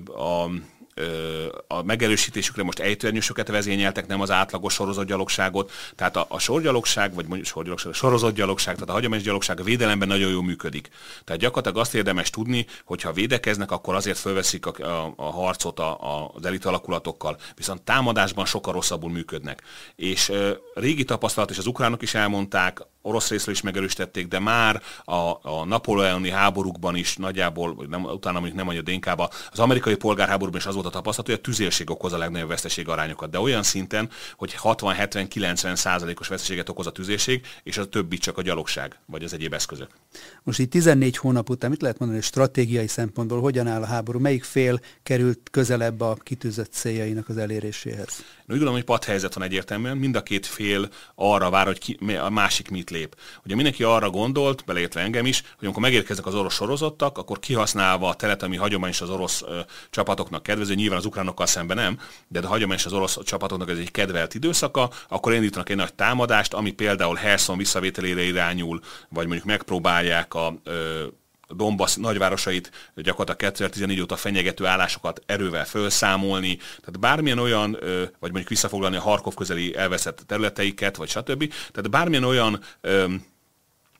a megerősítésükre most ejtőernyősöket vezényeltek, nem az átlagos sorozatgyalogságot. Tehát a sorgyalogság, vagy mondjuk sorozatgyalogság, tehát a hagyományos gyalogság a védelemben nagyon jól működik. Tehát gyakorlatilag azt érdemes tudni, hogy ha védekeznek, akkor azért fölveszik a harcot az elit alakulatokkal. Viszont támadásban sokkal rosszabbul működnek. És régi tapasztalat, és az ukránok is elmondták, orosz részről is megerősítették, de már a napóleoni háborúkban is nagyjából, utána mondjuk nem annyira Dénkába, az amerikai polgárháborúban is az volt a tapasztalat, hogy a tüzérség okoz a legnagyobb veszteség arányokat, de olyan szinten, hogy 60-70-90% veszteséget okoz a tüzérség, és a többi csak a gyalogság, vagy az egyéb eszközök. Most így 14 hónap után mit lehet mondani, hogy stratégiai szempontból hogyan áll a háború? Melyik fél került közelebb a kitűzött céljainak az eléréséhez? Úgy gondolom, hogy padhelyzet van egyértelműen, mind a két fél arra vár, hogy a másik mit lép. Ugye mindenki arra gondolt, beleértve engem is, hogy amikor megérkeznek az orosz sorozottak, akkor kihasználva a teret, ami hagyományos az orosz csapatoknak kedvező, nyilván az ukránokkal szemben nem, de a hagyományos az orosz csapatoknak ez egy kedvelt időszaka, akkor indítanak egy nagy támadást, ami például Herson visszavételére irányul, vagy mondjuk megpróbálják a Donbass nagyvárosait gyakorlatilag 2014 óta fenyegető állásokat erővel felszámolni, tehát bármilyen olyan, vagy mondjuk visszafoglalni a Harkov közeli elveszett területeiket, vagy stb. Tehát bármilyen olyan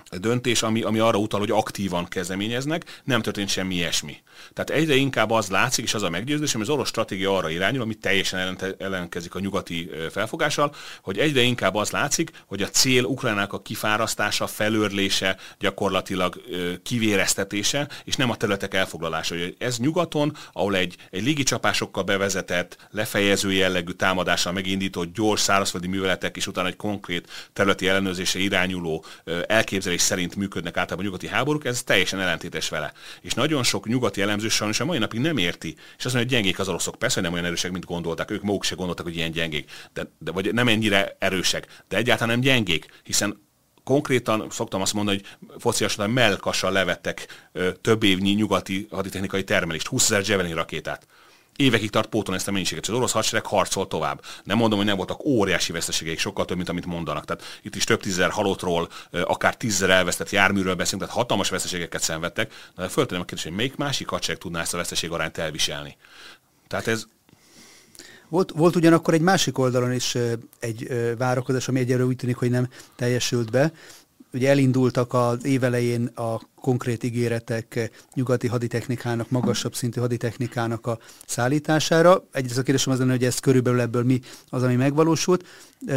döntés, ami arra utal, hogy aktívan kezdeményeznek, nem történt semmi ilyesmi. Tehát egyre inkább az látszik, és az a meggyőződésem, hogy az orosz stratégia arra irányul, ami teljesen ellenkezik a nyugati felfogással, hogy egyre inkább az látszik, hogy a cél Ukrajnának a kifárasztása, felőrlése, gyakorlatilag kivéreztetése, és nem a területek elfoglalása. Ez nyugaton, ahol egy légicsapásokkal bevezetett, lefejező jellegű támadással megindított gyors szárazföldi műveletek, és utána egy konkrét területi ellenőrzésre irányuló elképzelés szerint működnek általában a nyugati háborúk, ez teljesen ellentétes vele. És nagyon sok nyugati elemző sajnos a mai napig nem érti, és azt mondja, hogy gyengék az oroszok. Persze, hogy nem olyan erősek, mint gondolták, ők maguk se gondoltak, hogy ilyen gyengék, de vagy nem ennyire erősek, de egyáltalán nem gyengék, hiszen konkrétan szoktam azt mondani, hogy fociasosan mellkassal levettek több évnyi nyugati haditechnikai termelést, 20 000 Javelin rakétát. Évekig tart pótolni ezt a mennyiséget, az orosz hadsereg harcol tovább. Nem mondom, hogy nem voltak óriási veszteségeik, sokkal több, mint amit mondanak. Tehát itt is több tízezer halottról, akár 10 000 elvesztett járműről beszélünk, tehát hatalmas veszteségeket szenvedtek. De föltenném a kérdést, hogy melyik másik hadsereg tudná ezt a veszteségarányt elviselni. Tehát ez... Volt ugyanakkor egy másik oldalon is egy várakozás, ami egyelőre úgy tűnik, hogy nem teljesült be. Ugye elindultak az évelején a konkrét ígéretek nyugati haditechnikának, magasabb szintű haditechnikának a szállítására. Egyrészt a kérdésem az lenne, hogy ez körülbelül ebből mi az, ami megvalósult,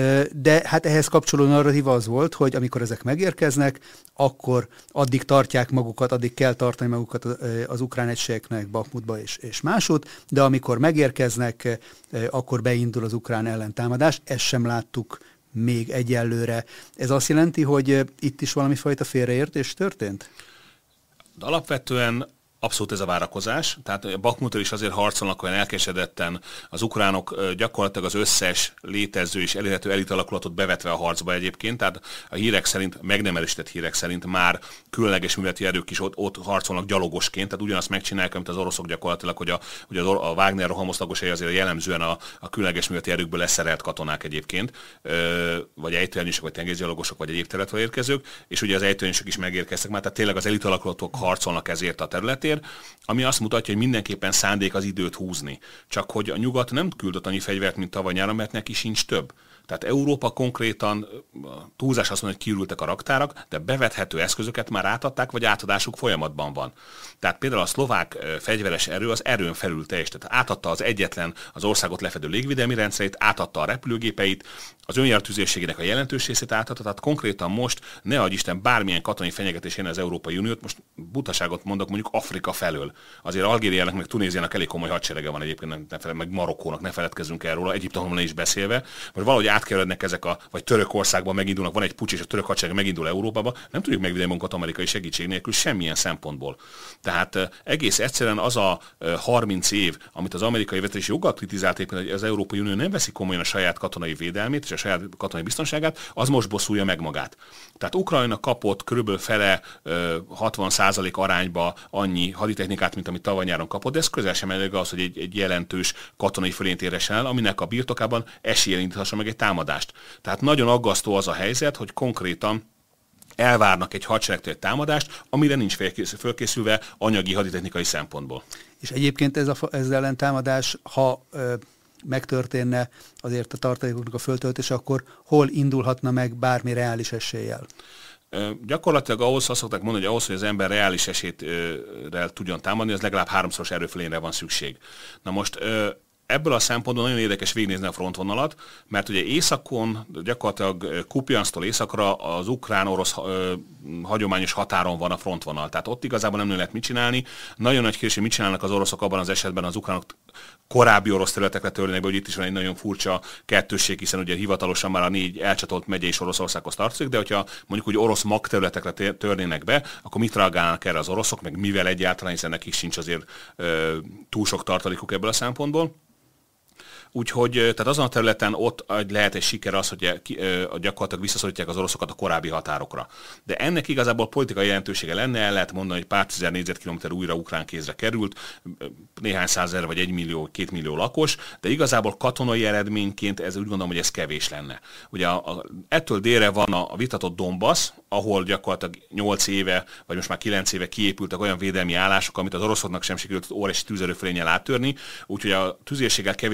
de hát ehhez kapcsoló narratíva az volt, hogy amikor ezek megérkeznek, akkor addig tartják magukat, addig kell tartani magukat az ukrán egységeknek Bakhmutba és másút, de amikor megérkeznek, akkor beindul az ukrán ellentámadás. Ezt sem láttuk még egyelőre. Ez azt jelenti, hogy itt is valami fajta félreértés történt? De alapvetően abszolút ez a várakozás, tehát Bakhmutról is azért harcolnak olyan elkesedetten, az ukránok gyakorlatilag az összes létező és elérhető elitalakulatot bevetve a harcba egyébként, tehát a hírek szerint, meg nem erősített hírek szerint már különleges műveleti erők is ott harcolnak gyalogosként, tehát ugyanazt megcsinálják, amit az oroszok gyakorlatilag, hogy a Wagner rohamoszlagosai azért jellemzően a különleges műveleti erőkből leszerelt katonák egyébként, vagy ejtőernyősök, vagy tengerészgyalogosok, vagy egyéb területről érkezők, és ugye az ejtőernyősök is megérkeztek már, tehát tényleg az elitalakulatok harcolnak ezért a területért, ami azt mutatja, hogy mindenképpen szándék az időt húzni. Csak hogy a nyugat nem küldött annyi fegyvert, mint tavaly nyáron, mert neki sincs több. Tehát Európa konkrétan, túlzás azt mondja, hogy kiürültek a raktárak, de bevethető eszközöket már átadták, vagy átadásuk folyamatban van. Tehát például a szlovák fegyveres erő az erőn felül teljes. Tehát átadta az egyetlen az országot lefedő légvédelmi rendszerét, átadta a repülőgépeit, az önjáró tüzérségének a jelentős részét átadta, tehát konkrétan most, ne adj Isten, bármilyen katonai fenyegetés jön az Európai Uniót, most butaságot mondok mondjuk Afrika felől. Azért Algériának meg Tunéziának elég komoly hadserege van egyébként, meg Marokkónak, ne feledkezzünk el róla, Egyiptomon is beszélve, vagy valahogy átkerülnek ezek vagy Törökországban megindulnak, van egy puccs, és a török hadsereg megindul Európába, nem tudjuk megvédeni magunkat amerikai segítség nélkül semmilyen szempontból. Tehát egész egyszerűen az a 30 év, amit az amerikai vezetés joggal kritizált éppen, hogy az Európai Unió nem veszi komolyan a saját katonai védelmét és a saját katonai biztonságát, az most bosszulja meg magát. Tehát Ukrajna kapott körülbelül fele 60% arányba annyi haditechnikát, mint amit tavaly nyáron kapott, de ez közel sem elég az, hogy egy jelentős katonai fölényt érjen el, aminek a birtokában eséllyel indíthassa meg egy támadást. Tehát nagyon aggasztó az a helyzet, hogy konkrétan elvárnak egy hadseregtől egy támadást, amire nincs fölkészülve anyagi haditechnikai szempontból. És egyébként ez ellen támadás, ha megtörténne azért a tartalékoknak a föltöltése, akkor hol indulhatna meg bármi reális eséllyel? Gyakorlatilag ahhoz azt szokták mondani, hogy ahhoz, hogy az ember reális esélyre tudjon támadni, az legalább 3-szoros erőfölényre van szükség. Na most ebből a szempontból nagyon érdekes végignézni a frontvonalat, mert ugye északon, gyakorlatilag Kupiansztól északra az ukrán-orosz hagyományos határon van a frontvonal. Tehát ott igazából nem lehet mit csinálni. Nagyon nagy kérdés, hogy mit csinálnak az oroszok abban az esetben, az ukránok korábbi orosz területekre törnének be, hogy itt is van egy nagyon furcsa kettősség, hiszen ugye hivatalosan már a 4 elcsatolt megye is Oroszországhoz tartozik, de hogyha mondjuk úgy orosz magterületekre törnének be, akkor mit reagálnak erre az oroszok, meg mivel egyáltalán, hiszen nekik sincs azért túl sok tartalékuk ebből a szempontból. Úgyhogy tehát azon a területen ott lehet egy siker az, hogy gyakorlatilag visszaszorítják az oroszokat a korábbi határokra. De ennek igazából politikai jelentősége lenne, el lehet mondani, hogy pár 10 négyzetkilométer újra ukrán kézre került, néhány százezer vagy 1 millió, 2 millió lakos, de igazából katonai eredményként ez úgy gondolom, hogy ez kevés lenne. Ugye ettől délre van a vitatott Donbass, ahol gyakorlatilag 8 éve, vagy most már 9 éve kiépültek olyan védelmi állások, amit az oroszoknak sem sikerült óriási tűzerőfölénnyel áttörni, úgyhogy a tüzérséggel kevésbé látott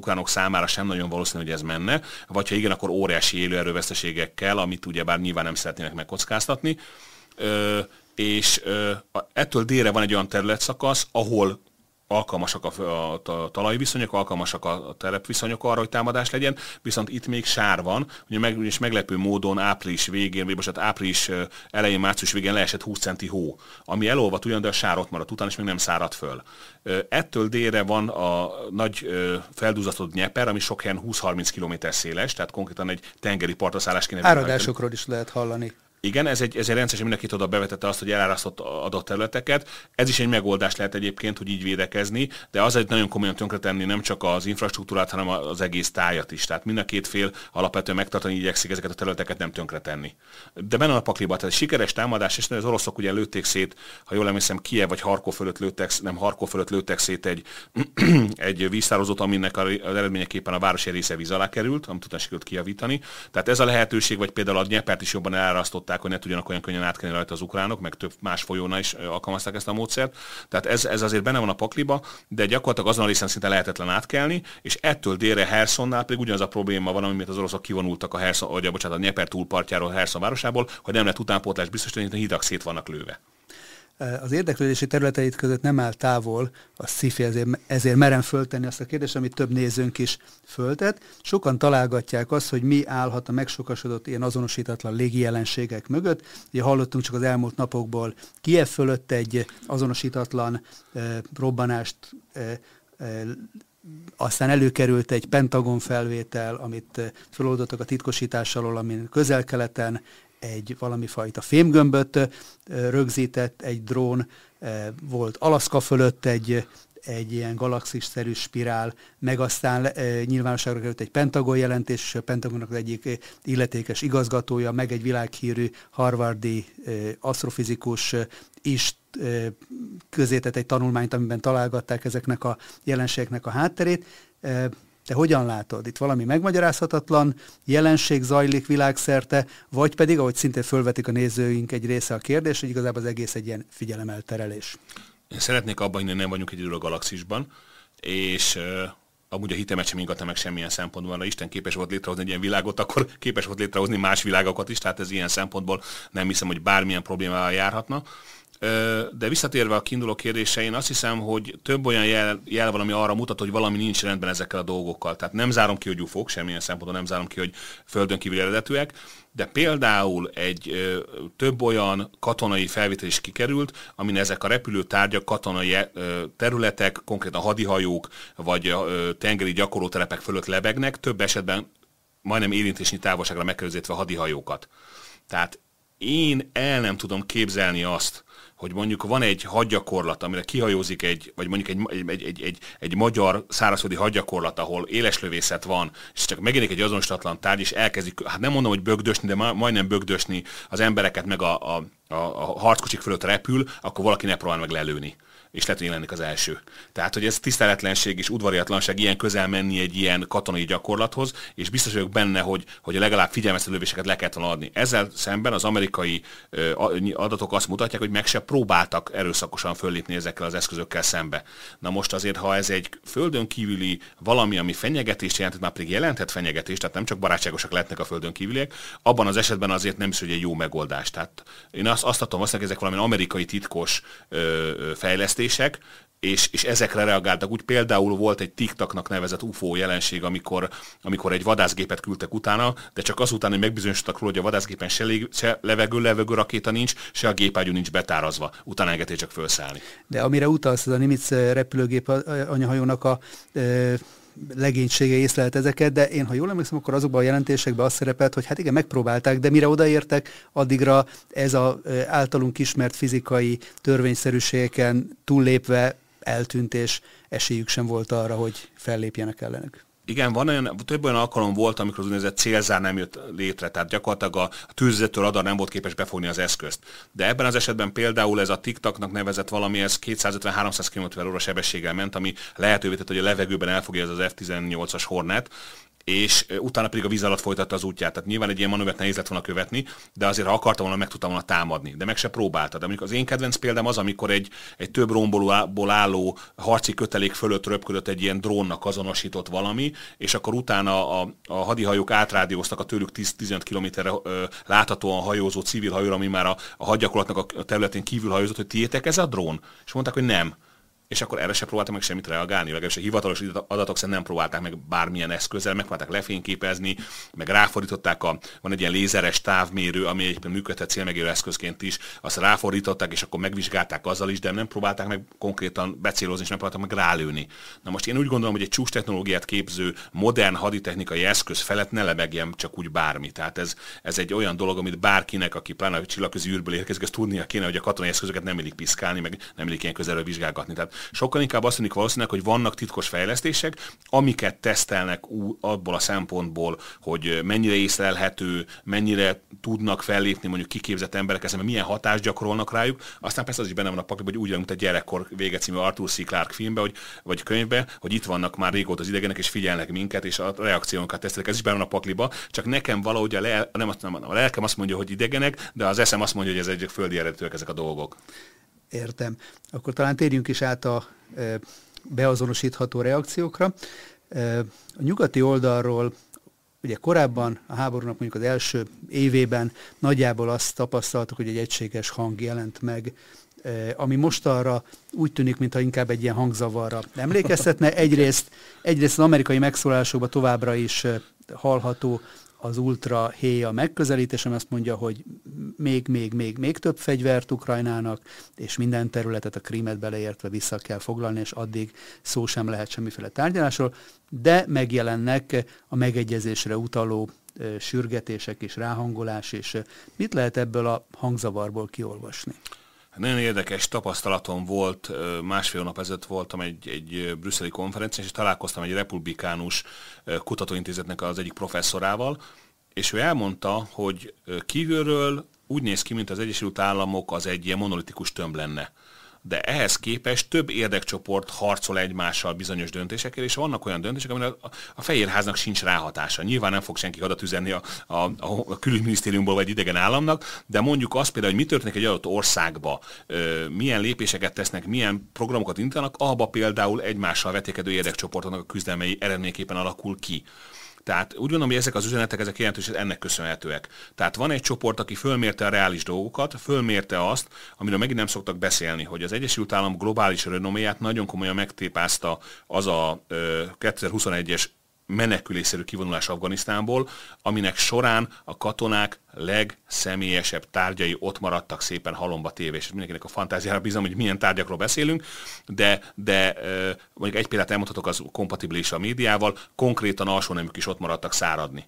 ukránok számára sem nagyon valószínű, hogy ez menne, vagy ha igen, akkor óriási élőerőveszteségekkel, amit ugyebár nyilván nem szeretnének megkockáztatni. És ettől délre van egy olyan területszakasz, ahol alkalmasak a talajviszonyok, alkalmasak a terepviszonyok arra, hogy támadás legyen, viszont itt még sár van, ugye meglepő módon április végén, vagy most április elején, március végén leesett 20 centi hó, ami elolvadt ugyan, de a sár ott maradt után, és még nem szárad föl. Ettől délre van a nagy feldúzatott Dnyeper, ami sok helyen 20-30 km széles, tehát konkrétan egy tengeri partraszállás kéne. Áradásokról is lehet hallani. Igen, ez egy rendszeresen mindenkit oda bevetette azt, hogy elárasztott adott területeket. Ez is egy megoldás lehet egyébként, hogy így védekezni, de az egy nagyon komolyan tönkretenni nem csak az infrastruktúrát, hanem az egész tájat is. Tehát mind a két fél alapvetően megtartani igyekszik ezeket a területeket nem tönkretenni. De benne a pakliba, tehát egy sikeres támadás, és az oroszok ugye lőtték szét, ha jól emlékszem, Kijev vagy Harkov fölött lőttek szét egy víztározót, aminek az eredményeképpen a város egy része víz alá került, amit utána sikerült kijavítani. Tehát ez a lehetőség, vagy például a Dnyepert is jobban elárasztották, hogy ne tudjanak olyan könnyen átkelni rajta az ukránok, meg több más folyónál is alkalmazták ezt a módszert. Tehát ez azért benne van a pakliba, de gyakorlatilag azon a részen szinte lehetetlen átkelni, és ettől délre Hersonnál pedig ugyanaz a probléma van, amit az oroszok kivonultak a Dnyeper túlpartjáról, Herson városából, hogy nem lehet utánpótlás biztosítani, hogy a hidak szét vannak lőve. Az érdeklődési területeit között nem áll távol a sci-fi, ezért merem föltenni azt a kérdést, amit több nézőnk is föltett. Sokan találgatják azt, hogy mi állhat a megsokasodott ilyen azonosítatlan légi jelenségek mögött. Ugye hallottunk csak az elmúlt napokból Kijev fölött egy azonosítatlan robbanást, aztán előkerült egy Pentagon felvétel, amit feloldottak a titkosítás alól, amin Közel-Keleten egy valami fajta fémgömböt rögzített egy drón, volt Alaszka fölött egy ilyen galaxis-szerű spirál, meg aztán nyilvánosságra került egy Pentagon jelentés, és a Pentagonnak az egyik illetékes igazgatója, meg egy világhírű harvardi asztrofizikus is közzétett egy tanulmányt, amiben találgatták ezeknek a jelenségeknek a hátterét. Te hogyan látod? Itt valami megmagyarázhatatlan jelenség zajlik világszerte, vagy pedig, ahogy szintén fölvetik a nézőink egy része a kérdés, hogy igazából az egész egy ilyen figyelemelterelés. Én szeretnék abban, hogy nem vagyunk egyedül a galaxisban, és amúgy a hitemet sem ingatna meg semmilyen szempontból, ha Isten képes volt létrehozni egy ilyen világot, akkor képes volt létrehozni más világokat is, tehát ez ilyen szempontból nem hiszem, hogy bármilyen problémával járhatna. De visszatérve a kiinduló kérdésre, én azt hiszem, hogy több olyan jel van, ami arra mutat, hogy valami nincs rendben ezekkel a dolgokkal. Tehát nem zárom ki, hogy UFO-k, semmilyen szempontból nem zárom ki, hogy földön kívül eredetűek, de például több olyan katonai felvétel is kikerült, amin ezek a repülőtárgyak, katonai területek, konkrétan hadihajók, vagy tengeri gyakorlóterepek fölött lebegnek, több esetben majdnem érintésnyi távolságra megközelítve hadihajókat. Tehát én el nem tudom képzelni azt, hogy mondjuk van egy hadgyakorlat, amire kihajózik vagy mondjuk egy magyar szárazföldi hadgyakorlat, ahol éleslövészet van, és csak megjelenik egy azonosítatlan tárgy, és elkezdik, hát nem mondom, hogy bögdösni, de majdnem bögdösni az embereket, meg a harckocsik fölött repül, akkor valaki ne próbál meg lelőni. És lehet, hogy én lennék az első. Tehát, hogy ez tiszteletlenség és udvariatlanság ilyen közel menni egy ilyen katonai gyakorlathoz, és biztos vagyok benne, hogy legalább figyelmeztető lövéseket le kellett volna adni. Ezzel szemben az amerikai adatok azt mutatják, hogy meg se próbáltak erőszakosan föllépni ezekkel az eszközökkel szembe. Na most azért, ha ez egy földön kívüli valami, ami fenyegetést jelentett, már pedig jelenthet fenyegetést, tehát nem csak barátságosak lehetnek a földön kívüliek, abban az esetben azért nem is, hogy egy jó megoldás. Tehát én azt adtam, hogy ezek valami amerikai titkos fejlesztés, és ezekre reagáltak. Úgy például volt egy TikToknak nevezett UFO jelenség, amikor egy vadászgépet küldtek utána, de csak azután, hogy megbizonyosodtak róla, hogy a vadászgépen se levegő rakéta nincs, se a gépágyú nincs betárazva. Utána engedték csak felszállni. De amire utalsz, ez a Nimitz repülőgép anyahajónak a legénysége észlelt ezeket, de én, ha jól emlékszem, akkor azokban a jelentésekben azt szerepelt, hogy hát igen, megpróbálták, de mire odaértek, addigra ez az általunk ismert fizikai törvényszerűségeken túllépve eltűnt, és esélyük sem volt arra, hogy fellépjenek ellenük. Igen, több olyan alkalom volt, amikor az úgynevezett célzár nem jött létre, tehát gyakorlatilag a tűzvezető radar nem volt képes befogni az eszközt. De ebben az esetben például ez a TikToknak nevezett valami, ez 250-300 km/h sebességgel ment, ami lehetővé tett, hogy a levegőben elfogja ez az F-18-as Hornet, és utána pedig a víz alatt folytatta az útját. Tehát nyilván egy ilyen manővert nehéz lett volna követni, de azért, ha akarta volna, meg tudta volna támadni. De meg se próbálta. De mondjuk az én kedvenc példám az, amikor egy több romból álló harci kötelék fölött röpködött egy ilyen drónnak azonosított valami, és akkor utána a hadihajók átrádióztak a tőlük 10-15 kilométerre láthatóan hajózó civil hajóra, ami már a hadgyakorlatnak a területén kívül hajózott, hogy tiétek ez a drón? És mondták, hogy nem. És akkor erre se próbáltak meg semmit reagálni, legalábbis a hivatalos adatok szerint nem próbálták meg bármilyen eszközzel, megpróbálták lefényképezni, meg ráfordították, van egy ilyen lézeres távmérő, ami egyébként működhet célmegérő eszközként is, azt ráfordították, és akkor megvizsgálták azzal is, de nem próbálták meg konkrétan becélozni, és nem próbálták meg rálőni. Na most én úgy gondolom, hogy egy csúcs technológiát képző modern haditechnikai eszköz felett ne lebegjen csak úgy bármi. Tehát ez egy olyan dolog, amit bárkinek, aki pláne a csillagközi űrből érkezik, ezt tudnia kéne, hogy a katonai eszközöket nem illik piszkálni, meg nem illik ilyen közelről vizsgálgatni. Tehát sokkal inkább azt tűnik valószínűleg, hogy vannak titkos fejlesztések, amiket tesztelnek abból a szempontból, hogy mennyire észlelhető, mennyire tudnak fellépni mondjuk kiképzett emberek eszembe, milyen hatást gyakorolnak rájuk. Aztán persze az is benne van a pakliban, hogy úgy, mint a Gyerekkor vége című Arthur C. Clarke filmbe, vagy könyvbe, hogy itt vannak már régóta az idegenek, és figyelnek minket, és a reakciónkat tesztelik. Ez is benne van a pakliba, csak nekem valahogy a lelkem azt mondja, hogy idegenek, de az eszem azt mondja, hogy ez egy földi eredetűek ezek a dolgok. Értem. Akkor talán térjünk is át a beazonosítható reakciókra. A nyugati oldalról ugye korábban a háborúnak mondjuk az első évében nagyjából azt tapasztaltuk, hogy egy egységes hang jelent meg, ami mostanra úgy tűnik, mintha inkább egy ilyen hangzavarra emlékeztetne. Egyrészt az amerikai megszólalásokban továbbra is hallható az ultra héja megközelítés, ami azt mondja, hogy még több fegyvert Ukrajnának, és minden területet, a Krímet beleértve vissza kell foglalni, és addig szó sem lehet semmiféle tárgyalásról, de megjelennek a megegyezésre utaló sürgetések és ráhangolás, és mit lehet ebből a hangzavarból kiolvasni? Nagyon érdekes tapasztalatom volt, másfél nap ezelőtt voltam egy brüsszeli konferencián, és találkoztam egy republikánus kutatóintézetnek az egyik professzorával, és ő elmondta, hogy kívülről úgy néz ki, mint az Egyesült Államok az egy ilyen monolitikus tömb lenne. De ehhez képest több érdekcsoport harcol egymással bizonyos döntésekkel, és vannak olyan döntések, amire a Fehérháznak sincs ráhatása. Nyilván nem fog senki hadat üzenni a külügyminisztériumból vagy idegen államnak, de mondjuk azt például, hogy mi történik egy adott országba, milyen lépéseket tesznek, milyen programokat indítanak, abba például egymással vetékedő érdekcsoportoknak a küzdelmei eredményeképpen alakul ki. Tehát úgy gondolom, hogy ezek az üzenetek, ezek jelentősen ennek köszönhetőek. Tehát van egy csoport, aki fölmérte a reális dolgokat, fölmérte azt, amiről megint nem szoktak beszélni, hogy az Egyesült Államok globális renoméját nagyon komolyan megtépázta az a 2021-es menekülésszerű kivonulás Afganisztánból, aminek során a katonák legszemélyesebb tárgyai ott maradtak szépen halomba téve, és mindenkinek a fantáziára bízom, hogy milyen tárgyakról beszélünk, de mondjuk egy példát elmondhatok, az kompatibilis a médiával, konkrétan alsóneműk is ott maradtak száradni.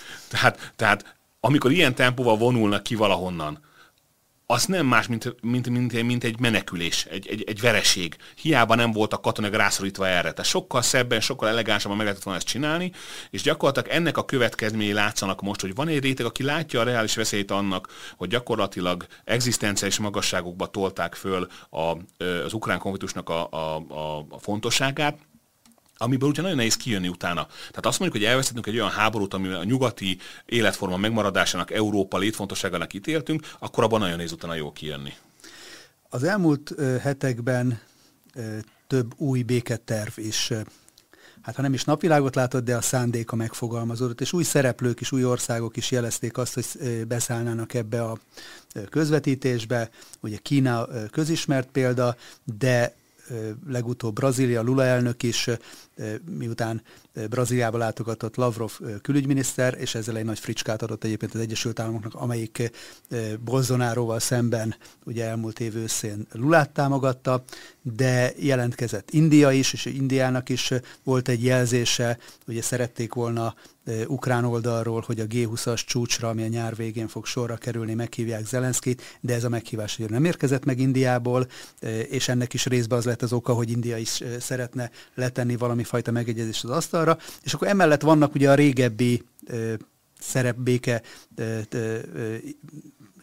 tehát amikor ilyen tempóval vonulnak ki valahonnan, az nem más, mint egy menekülés, egy vereség. Hiába nem voltak katonák rászorítva erre. Tehát sokkal szebben, sokkal elegánsabban meg lehetett volna ezt csinálni, és gyakorlatilag ennek a következményei látszanak most, hogy van egy réteg, aki látja a reális veszélyt annak, hogy gyakorlatilag egzisztenciális magasságokba tolták föl az ukrán konfliktusnak a fontosságát, amiből ugye nagyon nehéz kijönni utána. Tehát azt mondjuk, hogy elvesztettünk egy olyan háborút, amivel a nyugati életforma megmaradásának, Európa létfontosságának ítéltünk, akkor abban nagyon nehéz utána jól kijönni. Az elmúlt hetekben több új béketerv is, hát ha nem is napvilágot látott, de a szándéka megfogalmazódott, és új szereplők is, új országok is jelezték azt, hogy beszállnának ebbe a közvetítésbe. Ugye Kína közismert példa, de legutóbb Brazília, Lula elnök is, miután Brazíliába látogatott Lavrov külügyminiszter, és ezzel egy nagy fricskát adott egyébként az Egyesült Államoknak, amelyik Bolsonaróval szemben ugye elmúlt év őszén Lulát támogatta, de jelentkezett India is, és Indiának is volt egy jelzése, ugye szerették volna ukrán oldalról, hogy a G20-as csúcsra, ami a nyár végén fog sorra kerülni, meghívják Zelenszkit, de ez a meghívás nem érkezett meg Indiából, és ennek is részben az lett az oka, hogy India is szeretne letenni valami fajta megegyezést az asztalra, és akkor emellett vannak ugye a régebbi béke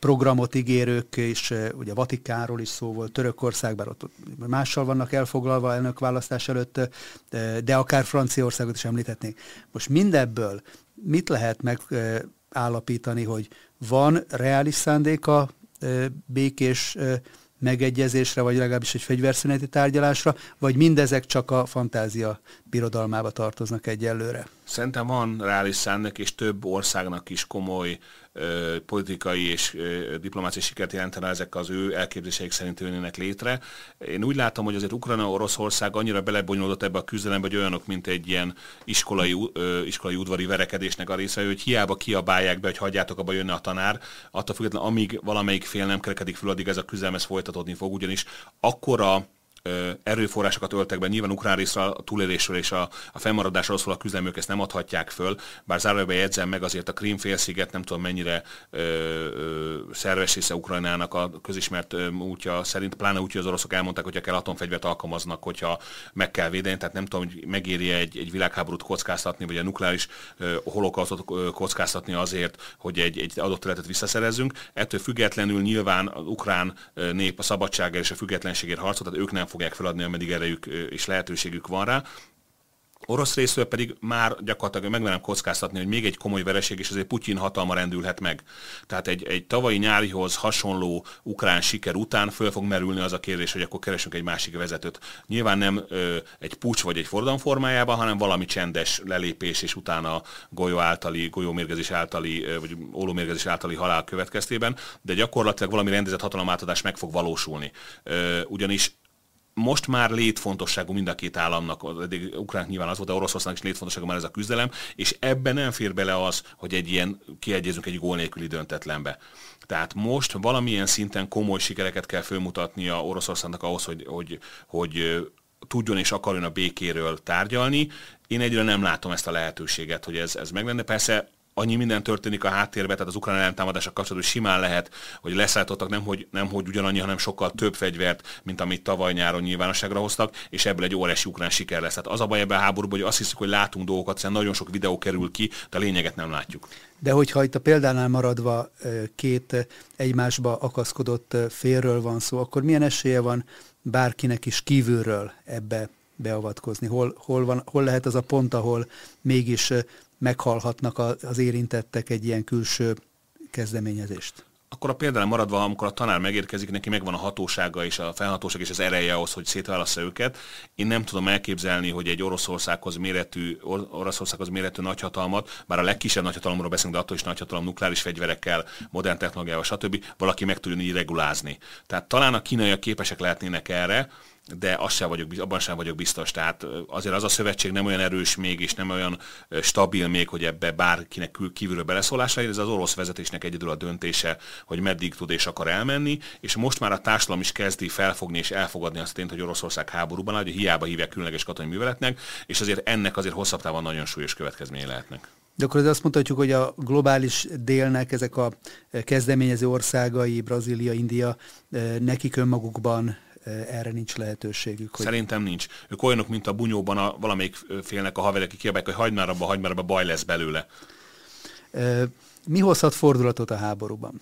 programot ígérők, és ugye Vatikánról is szó volt, Törökország, bár ott mással vannak elfoglalva elnökválasztás előtt, de akár Franciaországot is említhetnénk. Most mindebből mit lehet megállapítani, hogy van reális szándéka békés megegyezésre, vagy legalábbis egy fegyverszüneti tárgyalásra, vagy mindezek csak a fantázia birodalmába tartoznak egyelőre? Szerintem van reális szándék, és több országnak is komoly politikai és diplomáciai sikert jelentene ezek az ő elképzeléseik szerint jönnének létre. Én úgy látom, hogy azért Ukrajna, Oroszország annyira belebonyolódott ebbe a küzdelembe, hogy olyanok, mint egy ilyen iskolai udvari verekedésnek a része, hogy hiába kiabálják be, hogy hagyjátok, abba jönne a tanár, attól függetlenül, amíg valamelyik fél nem kerekedik föl, addig ez a küzdelem folytatódni fog, ugyanis akkora erőforrásokat öltek be, nyilván ukrán részre a túlélésről és a fennmaradásról szól a küzdelem, ők ezt nem adhatják föl, bár zárójelben jegyzem meg, azért a Krím-félsziget nem tudom mennyire szerves része Ukrajnának a közismert útja szerint, pláne úgy, hogy az oroszok elmondták, hogyha kell atomfegyvert alkalmaznak, hogyha meg kell védeni, tehát nem tudom, hogy megéri egy világháborút kockáztatni, vagy a nukleáris holokausztot kockáztatni azért, hogy egy adott területet visszaszerezzünk. Ettől függetlenül nyilván az ukrán nép a szabadságért és a függetlenségért harcol, tehát ők nem fogják feladni, ameddig erejük és lehetőségük van rá. Orosz részről pedig már gyakorlatilag megmerem kockáztatni, hogy még egy komoly vereség, és azért Putyin hatalma rendülhet meg. Tehát egy tavalyi nyárihoz hasonló ukrán siker után föl fog merülni az a kérdés, hogy akkor keresünk egy másik vezetőt. Nyilván nem egy puccs vagy egy forradalom formájában, hanem valami csendes lelépés, és utána golyómérgezés általi, vagy ólómérgezés általi halál következtében, de gyakorlatilag valami rendezett hatalomátadás meg fog valósulni. Ugyanis most már létfontosságú mind a két államnak, eddig ukránok nyilván az volt, de Oroszországnak is létfontosságú már ez a küzdelem, és ebben nem fér bele az, hogy egy ilyen kiegyezünk egy gól nélküli döntetlenbe. Tehát most valamilyen szinten komoly sikereket kell fölmutatnia Oroszországnak ahhoz, hogy tudjon és akarjon a békéről tárgyalni. Én egyre nem látom ezt a lehetőséget, hogy ez meg lenne. Persze annyi minden történik a háttérben, tehát az ukrán ellentámadások kapcsolatban hímán lehet, hogy leszálltottak nem hogy ugyanannyi, hanem sokkal több fegyvert, mint amit tavaly nyáron nyilvánosságra hoztak, és ebből egy óriási ukrán siker lesz. Tehát az a baj ebben a háborúban, hogy azt hiszük, hogy látunk dolgokat, hiszen nagyon sok videó kerül ki, de a lényeget nem látjuk. De hogyha itt a példánál maradva két egymásba akaszkodott félről van szó, akkor milyen esélye van bárkinek is kívülről ebbe beavatkozni? Hol lehet az a pont, ahol mégis meghalhatnak az érintettek egy ilyen külső kezdeményezést? Akkor a példán maradva, amikor a tanár megérkezik, neki megvan a hatósága és a felhatóság és az ereje ahhoz, hogy szétválassza őket. Én nem tudom elképzelni, hogy egy Oroszországhoz méretű nagyhatalmat, bár a legkisebb nagyhatalomról beszélünk, de attól is nagyhatalom nukleáris fegyverekkel, modern technológiával, stb. Valaki meg tudjon így regulázni. Tehát talán a kínaiak képesek lehetnének erre, de abban sem vagyok biztos. Tehát azért az a szövetség nem olyan erős még, és nem olyan stabil még, hogy ebbe bárkinek kívülről beleszólás legyen. Ez az orosz vezetésnek egyedül a döntése, hogy meddig tud és akar elmenni, és most már a társadalom is kezdi felfogni és elfogadni azt tényt, hogy Oroszország háborúban áll, hogy hiába hívják különleges katonai műveletnek, és ennek azért hosszabb távon nagyon súlyos következményei lehetnek. De akkor azt mondhatjuk, hogy a globális délnek ezek a kezdeményező országai, Brazília, India, nekik önmagukban erre nincs lehetőségük. Szerintem nincs. Ők olyanok, mint a bunyóban valamelyik félnek a haverek, aki kiabálják, hogy hagyd már abba, baj lesz belőle. Mi hozhat fordulatot a háborúban?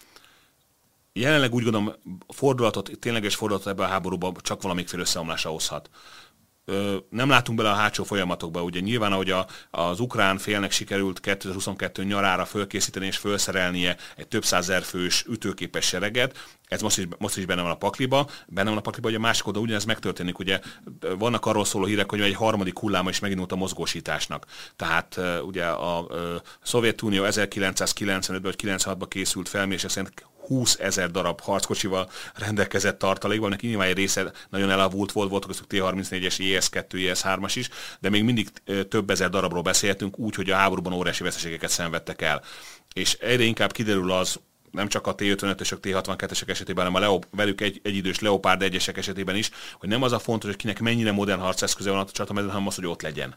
Jelenleg úgy gondolom, tényleges fordulatot ebben a háborúban csak valamelyikféle összeomlása hozhat. Nem látunk bele a hátsó folyamatokba. Ugye nyilván, ahogy az ukrán félnek sikerült 2022 nyarára fölkészíteni és felszerelnie egy több százezer fős ütőképes sereget, ez most is benne van a pakliba, hogy a másik oldalon ugyanez megtörténik. Ugye vannak arról szóló hírek, hogy egy harmadik hulláma is megindult a mozgósításnak. Tehát ugye a Szovjetunió 1995-ben vagy 96-ban készült felmérések szerint 20 000 darab harckocsival rendelkezett tartalékban, neki nyilván egy része nagyon elavult voltak köztük T-34-es, IS-2, IS-3-as is, de még mindig több ezer darabról beszélhetünk, úgy, hogy a háborúban óriási veszteségeket szenvedtek el. És egyre inkább kiderül az, nem csak a T-55-ösök, T-62-esek esetében, hanem a velük egyidős Leopard 1-esek esetében is, hogy nem az a fontos, hogy kinek mennyire modern harceszköze van a csatamezőn, hanem az, hogy ott legyen.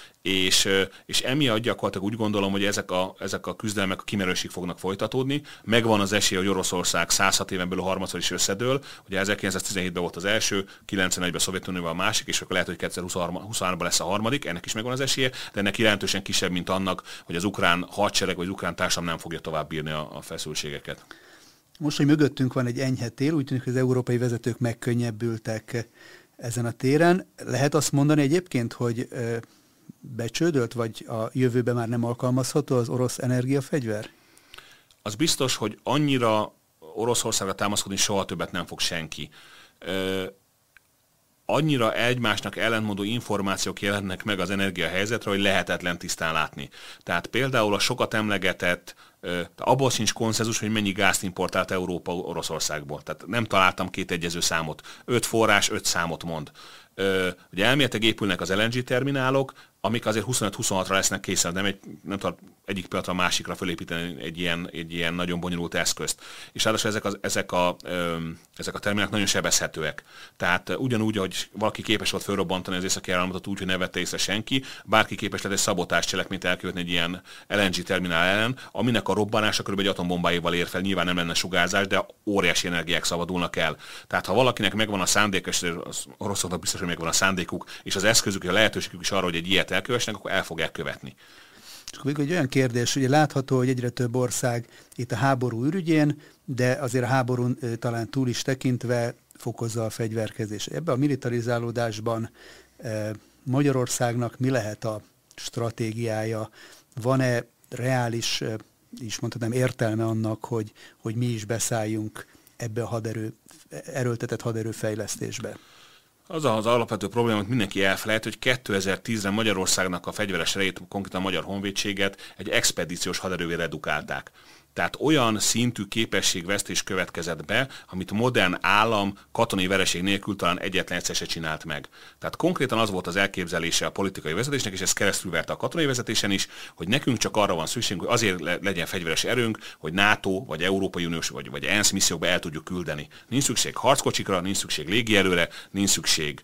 És emiatt gyakorlatilag úgy gondolom, hogy ezek a küzdelmek a kimerősig fognak folytatódni. Megvan az esély, hogy Oroszország 106 éven belül harmadszor is összedől. Ugye 1917-ben volt az első, 91-ben Szovjetunióval a másik, és akkor lehet, hogy 2023-ban lesz a harmadik, ennek is megvan az esélye, de ennek jelentősen kisebb, mint annak, hogy az ukrán hadsereg vagy az ukrán társadalom nem fogja tovább bírni a feszültségeket. Most, hogy mögöttünk van egy enyhe tél, úgy tűnik, hogy az európai vezetők megkönnyebbültek ezen a téren. Lehet azt mondani egyébként, hogy becsődölt, vagy a jövőben már nem alkalmazható az orosz energiafegyver? Az biztos, hogy annyira Oroszországra támaszkodni soha többet nem fog senki. Annyira egymásnak ellentmondó információk jelennek meg az energiahelyzetre, hogy lehetetlen tisztán látni. Tehát például a sokat emlegetett, abból sincs konszenzus, hogy mennyi gázt importált Európa Oroszországból. Tehát nem találtam két egyező számot. 5 forrás, 5 számot mond. Ugye elméletileg épülnek az LNG terminálok, amik azért 25-26-ra lesznek készen, nem tudom egyik pillanatra a másikra fölépíteni egy ilyen nagyon bonyolult eszközt. És ráadásul ezek a terminálok nagyon sebezhetőek. Tehát ugyanúgy, hogy valaki képes volt fölrobbantani az északi áramlatot úgy, hogy ne vette észre senki, bárki képes lett egy szabotás cselekményt elkövetni egy ilyen LNG terminál ellen, aminek a robbanása körülbelül egy atombombáival ér fel. Nyilván nem lenne sugárzás, de óriási energiák szabadulnak el. Tehát ha valakinek megvan a szándék, és az oroszoknak biztos, hogy megvan a szándékuk, és az eszközük, a lehetőségük is arra, hogy egy ilyet elkövessenek, akkor el fogják követni. És akkor egy olyan kérdés, ugye látható, hogy egyre több ország itt a háború ürügyén, de azért a háborún talán túl is tekintve fokozza a fegyverkezés. Ebben a militarizálódásban Magyarországnak mi lehet a stratégiája? Van-e reális, is mondhatnám, értelme annak, hogy mi is beszálljunk ebbe a erőltetett haderőfejlesztésbe? Az az alapvető probléma, hogy mindenki elfelejt, hogy 2010-re Magyarországnak a fegyveres erejét, konkrétan a Magyar Honvédséget egy expedíciós haderővé redukálták. Tehát olyan szintű képességvesztés következett be, amit modern állam katonai vereség nélkül talán egyetlen egyszer se csinált meg. Tehát konkrétan az volt az elképzelése a politikai vezetésnek, és ez keresztülverte a katonai vezetésen is, hogy nekünk csak arra van szükségünk, hogy azért legyen fegyveres erőnk, hogy NATO, vagy Európai Uniós, vagy ENSZ missziókba el tudjuk küldeni. Nincs szükség harckocsikra, nincs szükség légierőre, nincs szükség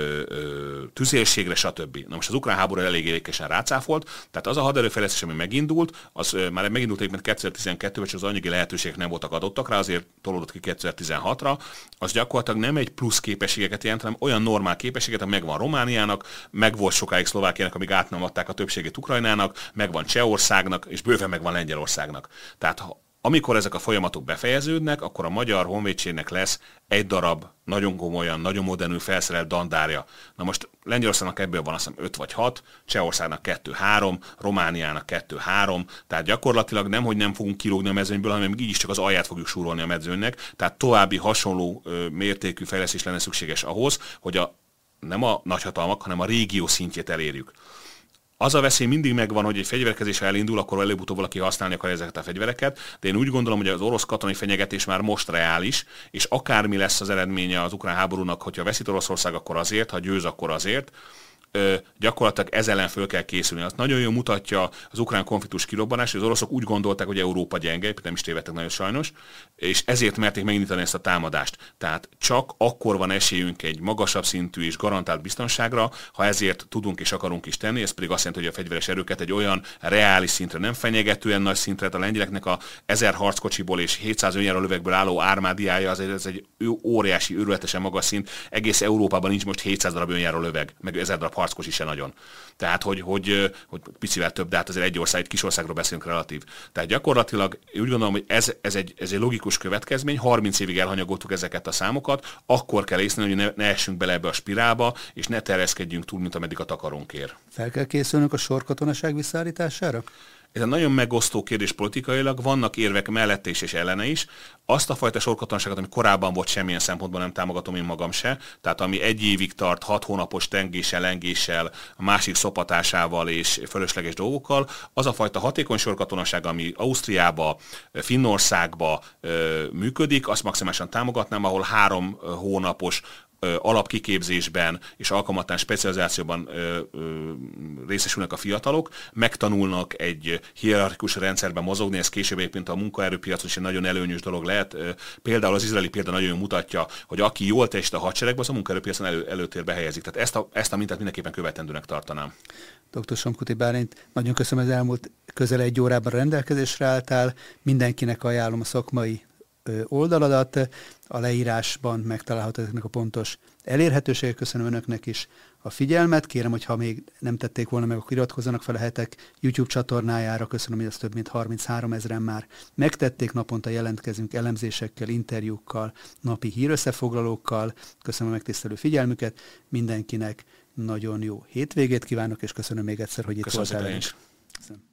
tüzérségre, stb. Na most az ukrán háború elég élékesen rácáfolt, tehát az a haderőfejlesztés, ami megindult, az már megindult egyébként 2012-ben, és az anyagi lehetőségek nem voltak adottak rá, azért tolódott ki 2016-ra, az gyakorlatilag nem egy plusz képességeket jelent, hanem olyan normál képességet, ami megvan Romániának, meg volt sokáig Szlovákiának, amíg át nem adták a többségét Ukrajnának, megvan Csehországnak, és bőven megvan Lengyelországnak. Tehát amikor ezek a folyamatok befejeződnek, akkor a Magyar Honvédségnek lesz egy darab nagyon komolyan, nagyon modernül felszerelt dandárja. Na most Lengyelországnak ebből van azt hiszem 5 vagy 6, Csehországnak 2-3, Romániának 2-3, tehát gyakorlatilag nemhogy nem fogunk kilógni a mezőnyből, hanem így is csak az alját fogjuk súrolni a mezőnynek, tehát további hasonló mértékű fejlesztés lenne szükséges ahhoz, hogy nem a nagyhatalmak, hanem a régió szintjét elérjük. Az a veszély mindig megvan, hogy egy fegyverkezésre elindul, akkor előbb-utóbb valaki használni akar ezeket a fegyvereket, de én úgy gondolom, hogy az orosz katonai fenyegetés már most reális, és akármi lesz az eredménye az ukrán háborúnak, hogyha veszít Oroszország, akkor azért, ha győz, akkor azért, gyakorlatilag ez ellen föl kell készülni. Azt nagyon jól mutatja az ukrán konfliktus kirobbanás, hogy az oroszok úgy gondolták, hogy Európa gyenge, nem is tévedtek nagyon sajnos, és ezért merték megindítani ezt a támadást. Tehát csak akkor van esélyünk egy magasabb szintű és garantált biztonságra, ha ezért tudunk és akarunk is tenni, ez pedig azt jelenti, hogy a fegyveres erőket egy olyan reális szintre, nem fenyegetően nagy szintre, a lengyeleknek a 1000 harckocsiból és 700 önjáró lövegből álló ármádiája, ez egy óriási, őrületesen magas szint. Egész Európában nincs most 700 darab önjáró löveg, meg 1000 darab harckocsi se nagyon. Tehát, hogy picivel több, de hát azért egy ország, egy kis országról beszélünk relatív. Tehát gyakorlatilag úgy gondolom, hogy ez egy logikus következmény, 30 évig elhanyagoltuk ezeket a számokat, akkor kell észlelni, hogy ne essünk bele ebbe a spirálba, és ne terjeszkedjünk túl, mint ameddig a takarónk ér. Fel kell készülnünk a sorkatonaság visszaállítására? Ez egy nagyon megosztó kérdés politikailag, vannak érvek mellette és ellene is. Azt a fajta sorkatonaságot, ami korábban volt, semmilyen szempontból nem támogatom én magam se, tehát ami egy évig tart, 6 hónapos tengéssel, lengéssel, a másik szopatásával és fölösleges dolgokkal, az a fajta hatékony sorkatonaság, ami Ausztriába, Finnországba működik, azt maximálisan támogatnám, ahol 3 hónapos alapkiképzésben és alkalmatlan specializációban részesülnek a fiatalok, megtanulnak egy hierarchikus rendszerben mozogni, ez később egyébként a munkaerőpiacon is egy nagyon előnyös dolog lehet. Például az izraeli példa nagyon jól mutatja, hogy aki jól teljesít a hadseregben, az a munkaerőpiacon előtérbe helyezik. Tehát ezt a mintát mindenképpen követendőnek tartanám. Dr. Somkuti Bálint, nagyon köszönöm, az elmúlt közel 1 órában rendelkezésre álltál. Mindenkinek ajánlom a szakmai oldaladat, a leírásban megtalálható ezeknek a pontos elérhetőségek. Köszönöm önöknek is a figyelmet. Kérem, hogy ha még nem tették volna meg, akkor iratkozzanak fel a Hetek YouTube csatornájára. Köszönöm, hogy ezt több mint 33 000-en már megtették. Naponta jelentkezünk elemzésekkel, interjúkkal, napi hírösszefoglalókkal. Köszönöm a megtisztelő figyelmüket. Mindenkinek nagyon jó hétvégét kívánok, és köszönöm még egyszer, hogy itt voltál. Köszönöm.